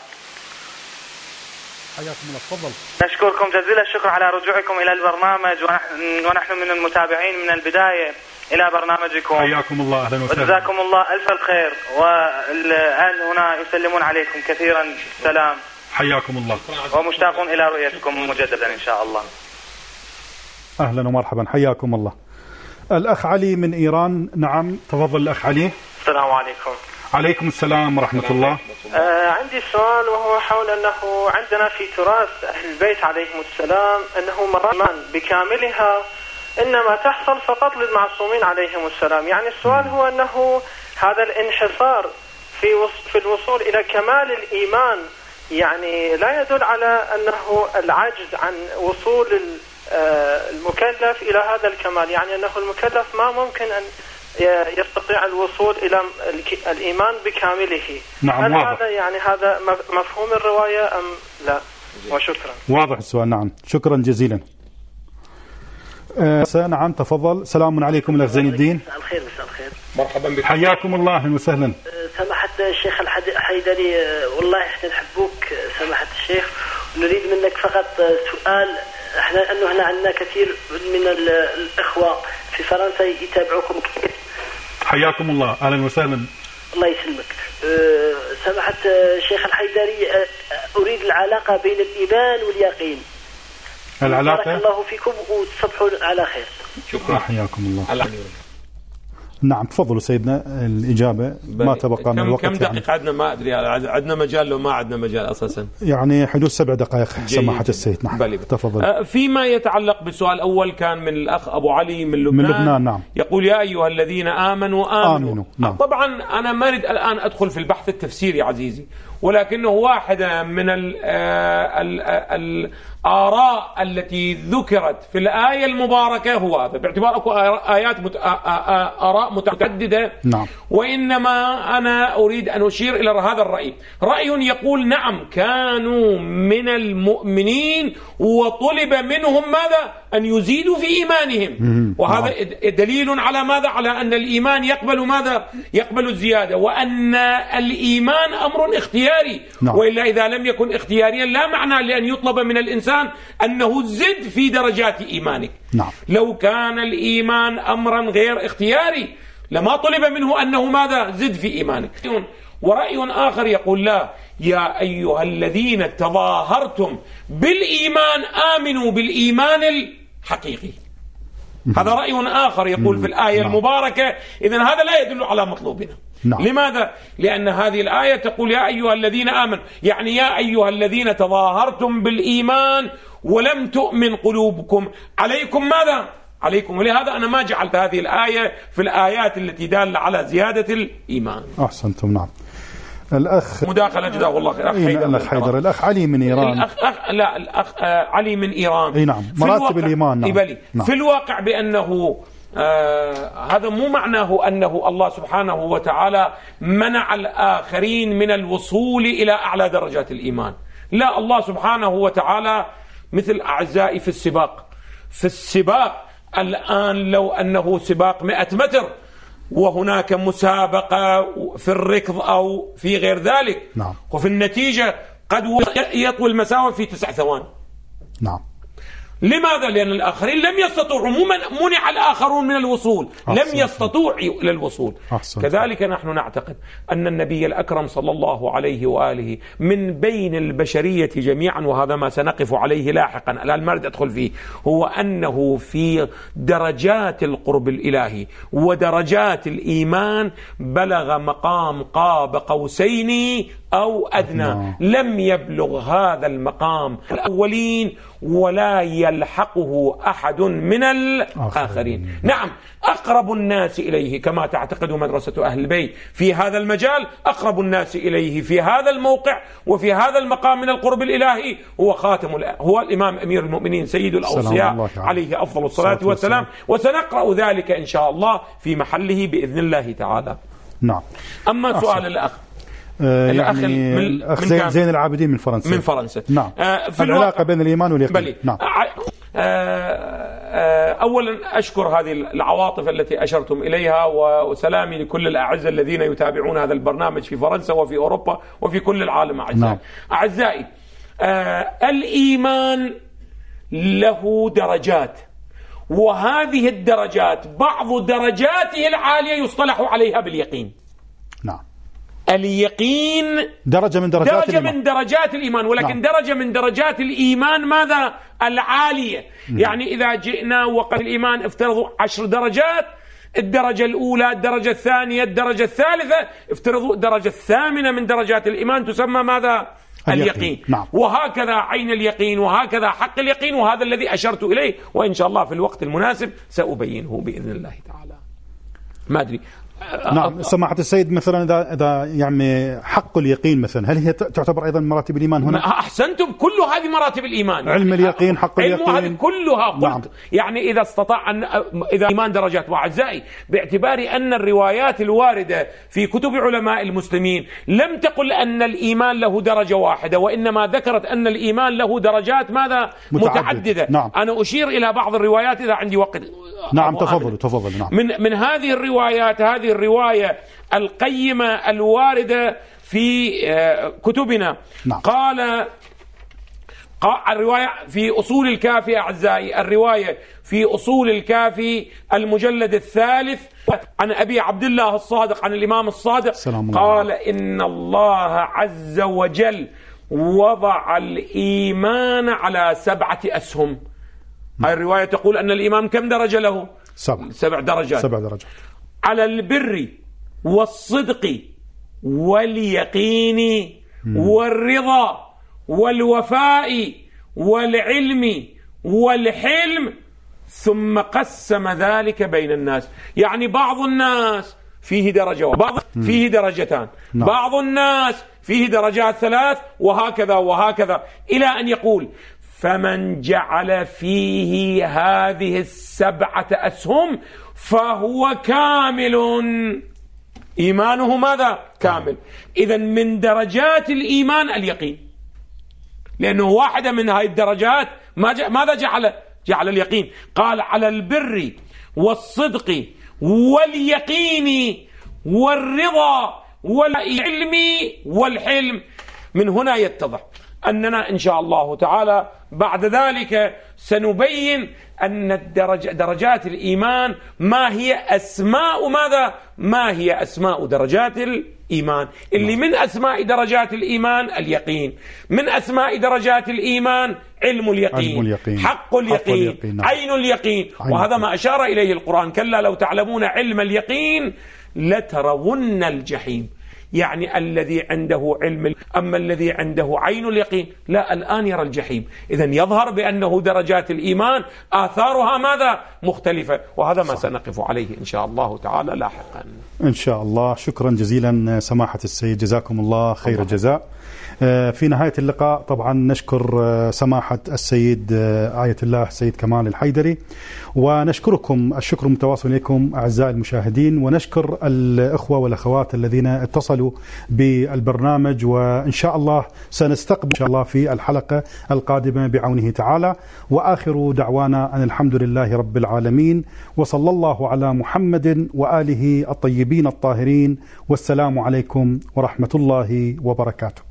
Speaker 1: حياكم الله. تفضل.
Speaker 3: نشكركم جزيل الشكر على رجوعكم إلى البرنامج، ونحن من المتابعين من البداية إلى برنامجكم.
Speaker 1: حياكم الله. أهلا وسهلا.
Speaker 3: وجزاكم الله ألف الخير، والأهل هنا يسلمون عليكم كثيرا السلام.
Speaker 1: حياكم الله.
Speaker 3: ومشتاقون إلى رؤيتكم مجددا إن شاء الله.
Speaker 1: أهلا ومرحبا. حياكم الله. الأخ علي من إيران. نعم تفضل الأخ علي.
Speaker 3: السلام عليكم.
Speaker 1: عليكم السلام ورحمة الله.
Speaker 3: آه عندي سؤال، وهو حول أنه عندنا في تراث أهل البيت عليهم السلام أنه مرات بكاملها إنما تحصل فقط للمعصومين عليهم السلام. يعني السؤال هو أنه هذا الانحصار في في الوصول إلى كمال الإيمان يعني لا يدل على أنه العجز عن وصول المكلف إلى هذا الكمال، يعني أنه المكلف ما ممكن أن يستطيع الوصول إلى الإيمان بكامله.
Speaker 1: نعم
Speaker 3: هل
Speaker 1: واضح.
Speaker 3: هذا يعني هذا مفهوم الرواية أم لا؟ وشكرا.
Speaker 1: واضح السؤال. نعم شكرا جزيلا. أه نعم تفضل. سلام عليكم الأخ زين الدين.
Speaker 4: مساء الخير. مساء الخير.
Speaker 2: مرحبا بك.
Speaker 1: حياكم الله أهلا وسهلا.
Speaker 4: سماحة الشيخ الحيدري، والله احنا نحبوك سماحة الشيخ، ونريد منك فقط سؤال. احنا انه هنا عندنا كثير من الاخوة في فرنسا يتابعوكم كثير.
Speaker 1: حياكم الله اهلا وسهلا.
Speaker 4: الله يسلمك. أه سماحة الشيخ الحيدري، أه اريد العلاقة بين الايمان واليقين.
Speaker 1: العلاقة.
Speaker 4: بارك الله فيكم وتصبحوا على خير.
Speaker 1: شكرا. حياكم الله. نعم تفضلوا سيدنا الإجابة. ما تبقى من الوقت.
Speaker 2: كم دقيقة يعني. عندنا ما أدري، عندنا مجال لو ما عندنا مجال أساسا.
Speaker 1: يعني حدود سبع دقائق سماحة السيد. نعم
Speaker 2: بلي.
Speaker 1: تفضل.
Speaker 2: أه فيما يتعلق بالسؤال الأول كان من الأخ أبو علي من لبنان.
Speaker 1: من لبنان نعم.
Speaker 2: يقول يا أيها الذين آمنوا آمنوا,
Speaker 1: آمنوا. نعم.
Speaker 2: طبعا أنا ما أريد الآن أدخل في البحث التفسيري عزيزي، ولكنه واحدة من ال ال ال الآراء التي ذكرت في الآية المباركة هو هذا، باعتبار أكو آيات مت... آراء متعددة.
Speaker 1: نعم.
Speaker 2: وإنما أنا أريد أن أشير إلى هذا الرأي. رأي يقول نعم كانوا من المؤمنين وطلب منهم ماذا؟ أن يزيدوا في إيمانهم، وهذا دليل على ماذا؟ على أن الإيمان يقبل ماذا؟ يقبل الزيادة، وأن الإيمان أمر اختياري.
Speaker 1: نعم.
Speaker 2: وإلا إذا لم يكن اختياريا لا معنى لأن يطلب من الإنسان أنه زد في درجات إيمانك.
Speaker 1: نعم.
Speaker 2: لو كان الإيمان أمرا غير اختياري لما طلب منه أنه ماذا؟ زد في إيمانك. ورأي آخر يقول لا، يا أيها الذين تظاهرتم بالإيمان آمنوا بالإيمان الحقيقي. هذا رأي آخر يقول في الآية
Speaker 1: نعم.
Speaker 2: المباركة. إذن هذا لا يدل على مطلوبنا.
Speaker 1: نعم.
Speaker 2: لماذا؟ لأن هذه الآية تقول يا أيها الذين آمنوا، يعني يا أيها الذين تظاهرتم بالإيمان ولم تؤمن قلوبكم عليكم ماذا؟ عليكم. ولهذا أنا ما جعلت هذه الآية في الآيات التي دالة على زيادة الإيمان.
Speaker 1: أحسنتم. نعم. الأخ
Speaker 2: مداخلة جزاه الله خير.
Speaker 1: إيه الأخ حيدر. الأخ علي من إيران.
Speaker 2: الأخ أخ لا الأخ علي من إيران.
Speaker 1: أي نعم. مراتب الإيمان. نعم.
Speaker 2: نعم. في الواقع بأنه آه هذا مو معناه أنه الله سبحانه وتعالى منع الآخرين من الوصول إلى أعلى درجات الإيمان. لا، الله سبحانه وتعالى مثل أعزائي في السباق في السباق الآن لو أنه سباق مئة متر وهناك مسابقة في الركض أو في غير ذلك.
Speaker 1: نعم.
Speaker 2: وفي النتيجة قد يطوي المسافة في تسع ثواني.
Speaker 1: نعم.
Speaker 2: لماذا؟ لأن الآخرين لم يستطيعوا، منع الآخرون من الوصول، لم يستطيعوا إلى الوصول.
Speaker 1: أحسن.
Speaker 2: كذلك نحن نعتقد أن النبي الأكرم صلى الله عليه وآله من بين البشرية جميعا، وهذا ما سنقف عليه لاحقا الآن ما أريد أدخل فيه، هو أنه في درجات القرب الإلهي ودرجات الإيمان بلغ مقام قاب قوسين أو أدنى. لم يبلغ هذا المقام الأولين ولا يلحقه أحد من الآخرين. نعم، أقرب الناس إليه كما تعتقد مدرسة أهل البيت في هذا المجال، أقرب الناس إليه في هذا الموقع وفي هذا المقام من القرب الإلهي هو خاتم هو الإمام أمير المؤمنين سيد الأوصياء عليه أفضل الصلاة والسلام، وسنقرأ ذلك إن شاء الله في محله بإذن الله تعالى.
Speaker 1: نعم.
Speaker 2: أما سؤال الأخ
Speaker 1: آه يعني من الأخ زين, زين العابدين من فرنسا.
Speaker 2: من فرنسا.
Speaker 1: نعم.
Speaker 2: آه في
Speaker 1: العلاقة بين الإيمان واليقين.
Speaker 2: نعم. آه أولا أشكر هذه العواطف التي أشرتم إليها، وسلامي لكل الأعزة الذين يتابعون هذا البرنامج في فرنسا وفي أوروبا وفي كل العالم. أعزائي. نعم. أعزائي آه الإيمان له درجات، وهذه الدرجات بعض درجاته العالية يصطلح عليها باليقين.
Speaker 1: نعم.
Speaker 2: اليقين
Speaker 1: درجة من درجات
Speaker 2: درجة
Speaker 1: الإيمان.
Speaker 2: من درجات الإيمان، ولكن نعم. درجة من درجات الإيمان ماذا؟ العالية. م. يعني إذا جئنا وقد الإيمان افترضوا عشر درجات، الدرجة الأولى، الدرجة الثانية، الدرجة الثالثة، افترضوا الدرجة الثامنة من درجات الإيمان تسمى ماذا؟ اليقين. اليقين.
Speaker 1: نعم.
Speaker 2: وهكذا عين اليقين، وهكذا حق اليقين، وهذا الذي أشرت إليه، وإن شاء الله في الوقت المناسب سأبينه بإذن الله تعالى. ما أدري
Speaker 1: نعم سماحة السيد، مثلا إذا إذا يعني حق اليقين مثلا، هل هي تعتبر أيضا مراتب الإيمان هنا؟
Speaker 2: أحسنتم، كل هذه مراتب الإيمان.
Speaker 1: علم اليقين، حق اليقين،
Speaker 2: هذه كلها قلت. نعم. يعني إذا استطاع أن إذا الإيمان درجات. وأعزائي، باعتبار أن الروايات الواردة في كتب علماء المسلمين لم تقل أن الإيمان له درجة واحدة، وإنما ذكرت أن الإيمان له درجات ماذا؟ متعددة, متعددة.
Speaker 1: نعم.
Speaker 2: أنا أشير إلى بعض الروايات إذا عندي وقت.
Speaker 1: نعم تفضل تفضل. نعم.
Speaker 2: من من هذه الروايات، هذه الرواية القيمة الواردة في كتبنا. نعم. قال الرواية في أصول الكافي أعزائي، الرواية في أصول الكافي المجلد الثالث عن أبي عبد الله الصادق عن الإمام الصادق قال إن الله عز وجل وضع الإيمان على سبعة أسهم. هذه الرواية تقول أن الإيمان كم درجة له؟
Speaker 1: سبع,
Speaker 2: سبع درجات.
Speaker 1: سبع درجات.
Speaker 2: على البر والصدق واليقين والرضا والوفاء والعلم والحلم، ثم قسم ذلك بين الناس. يعني بعض الناس فيه درجة، بعض فيه درجتان، بعض الناس فيه درجات ثلاث، وهكذا وهكذا، إلى أن يقول فمن جعل فيه هذه السبعة أسهم فهو كامل، إيمانه ماذا؟ كامل. إذن من درجات الإيمان اليقين، لأنه واحدة من هذه الدرجات ماذا جعل؟ جعل اليقين. قال على البر والصدق واليقين والرضا والعلم والحلم. من هنا يتضح أننا إن شاء الله تعالى بعد ذلك سنبين أن الدرج درجات الإيمان ما هي أسماء ماذا؟ ما هي أسماء درجات الإيمان؟ اللي من أسماء درجات الإيمان اليقين، من أسماء درجات الإيمان علم اليقين, علم اليقين. حق اليقين, حق اليقين. عين اليقين. عين. وهذا ما أشار إليه القرآن: كلا لو تعلمون علم اليقين لترون الجحيم. يعني الذي عنده علم، أما الذي عنده عين اليقين لا، الآن يرى الجحيم. إذن يظهر بأنه درجات الإيمان آثارها ماذا؟ مختلفة، وهذا ما سنقف عليه إن شاء الله تعالى لاحقا
Speaker 1: إن شاء الله. شكرا جزيلا سماحة السيد، جزاكم الله خير الجزاء. في نهاية اللقاء طبعا نشكر سماحة السيد آية الله السيد كمال الحيدري، ونشكركم الشكر المتواصل إليكم أعزائي المشاهدين، ونشكر الإخوة والأخوات الذين اتصلوا بالبرنامج، وإن شاء الله سنستقبل إن شاء الله في الحلقة القادمة بعونه تعالى. وآخر دعوانا أن الحمد لله رب العالمين، وصلى الله على محمد وآله الطيبين الطاهرين، والسلام عليكم ورحمة الله وبركاته.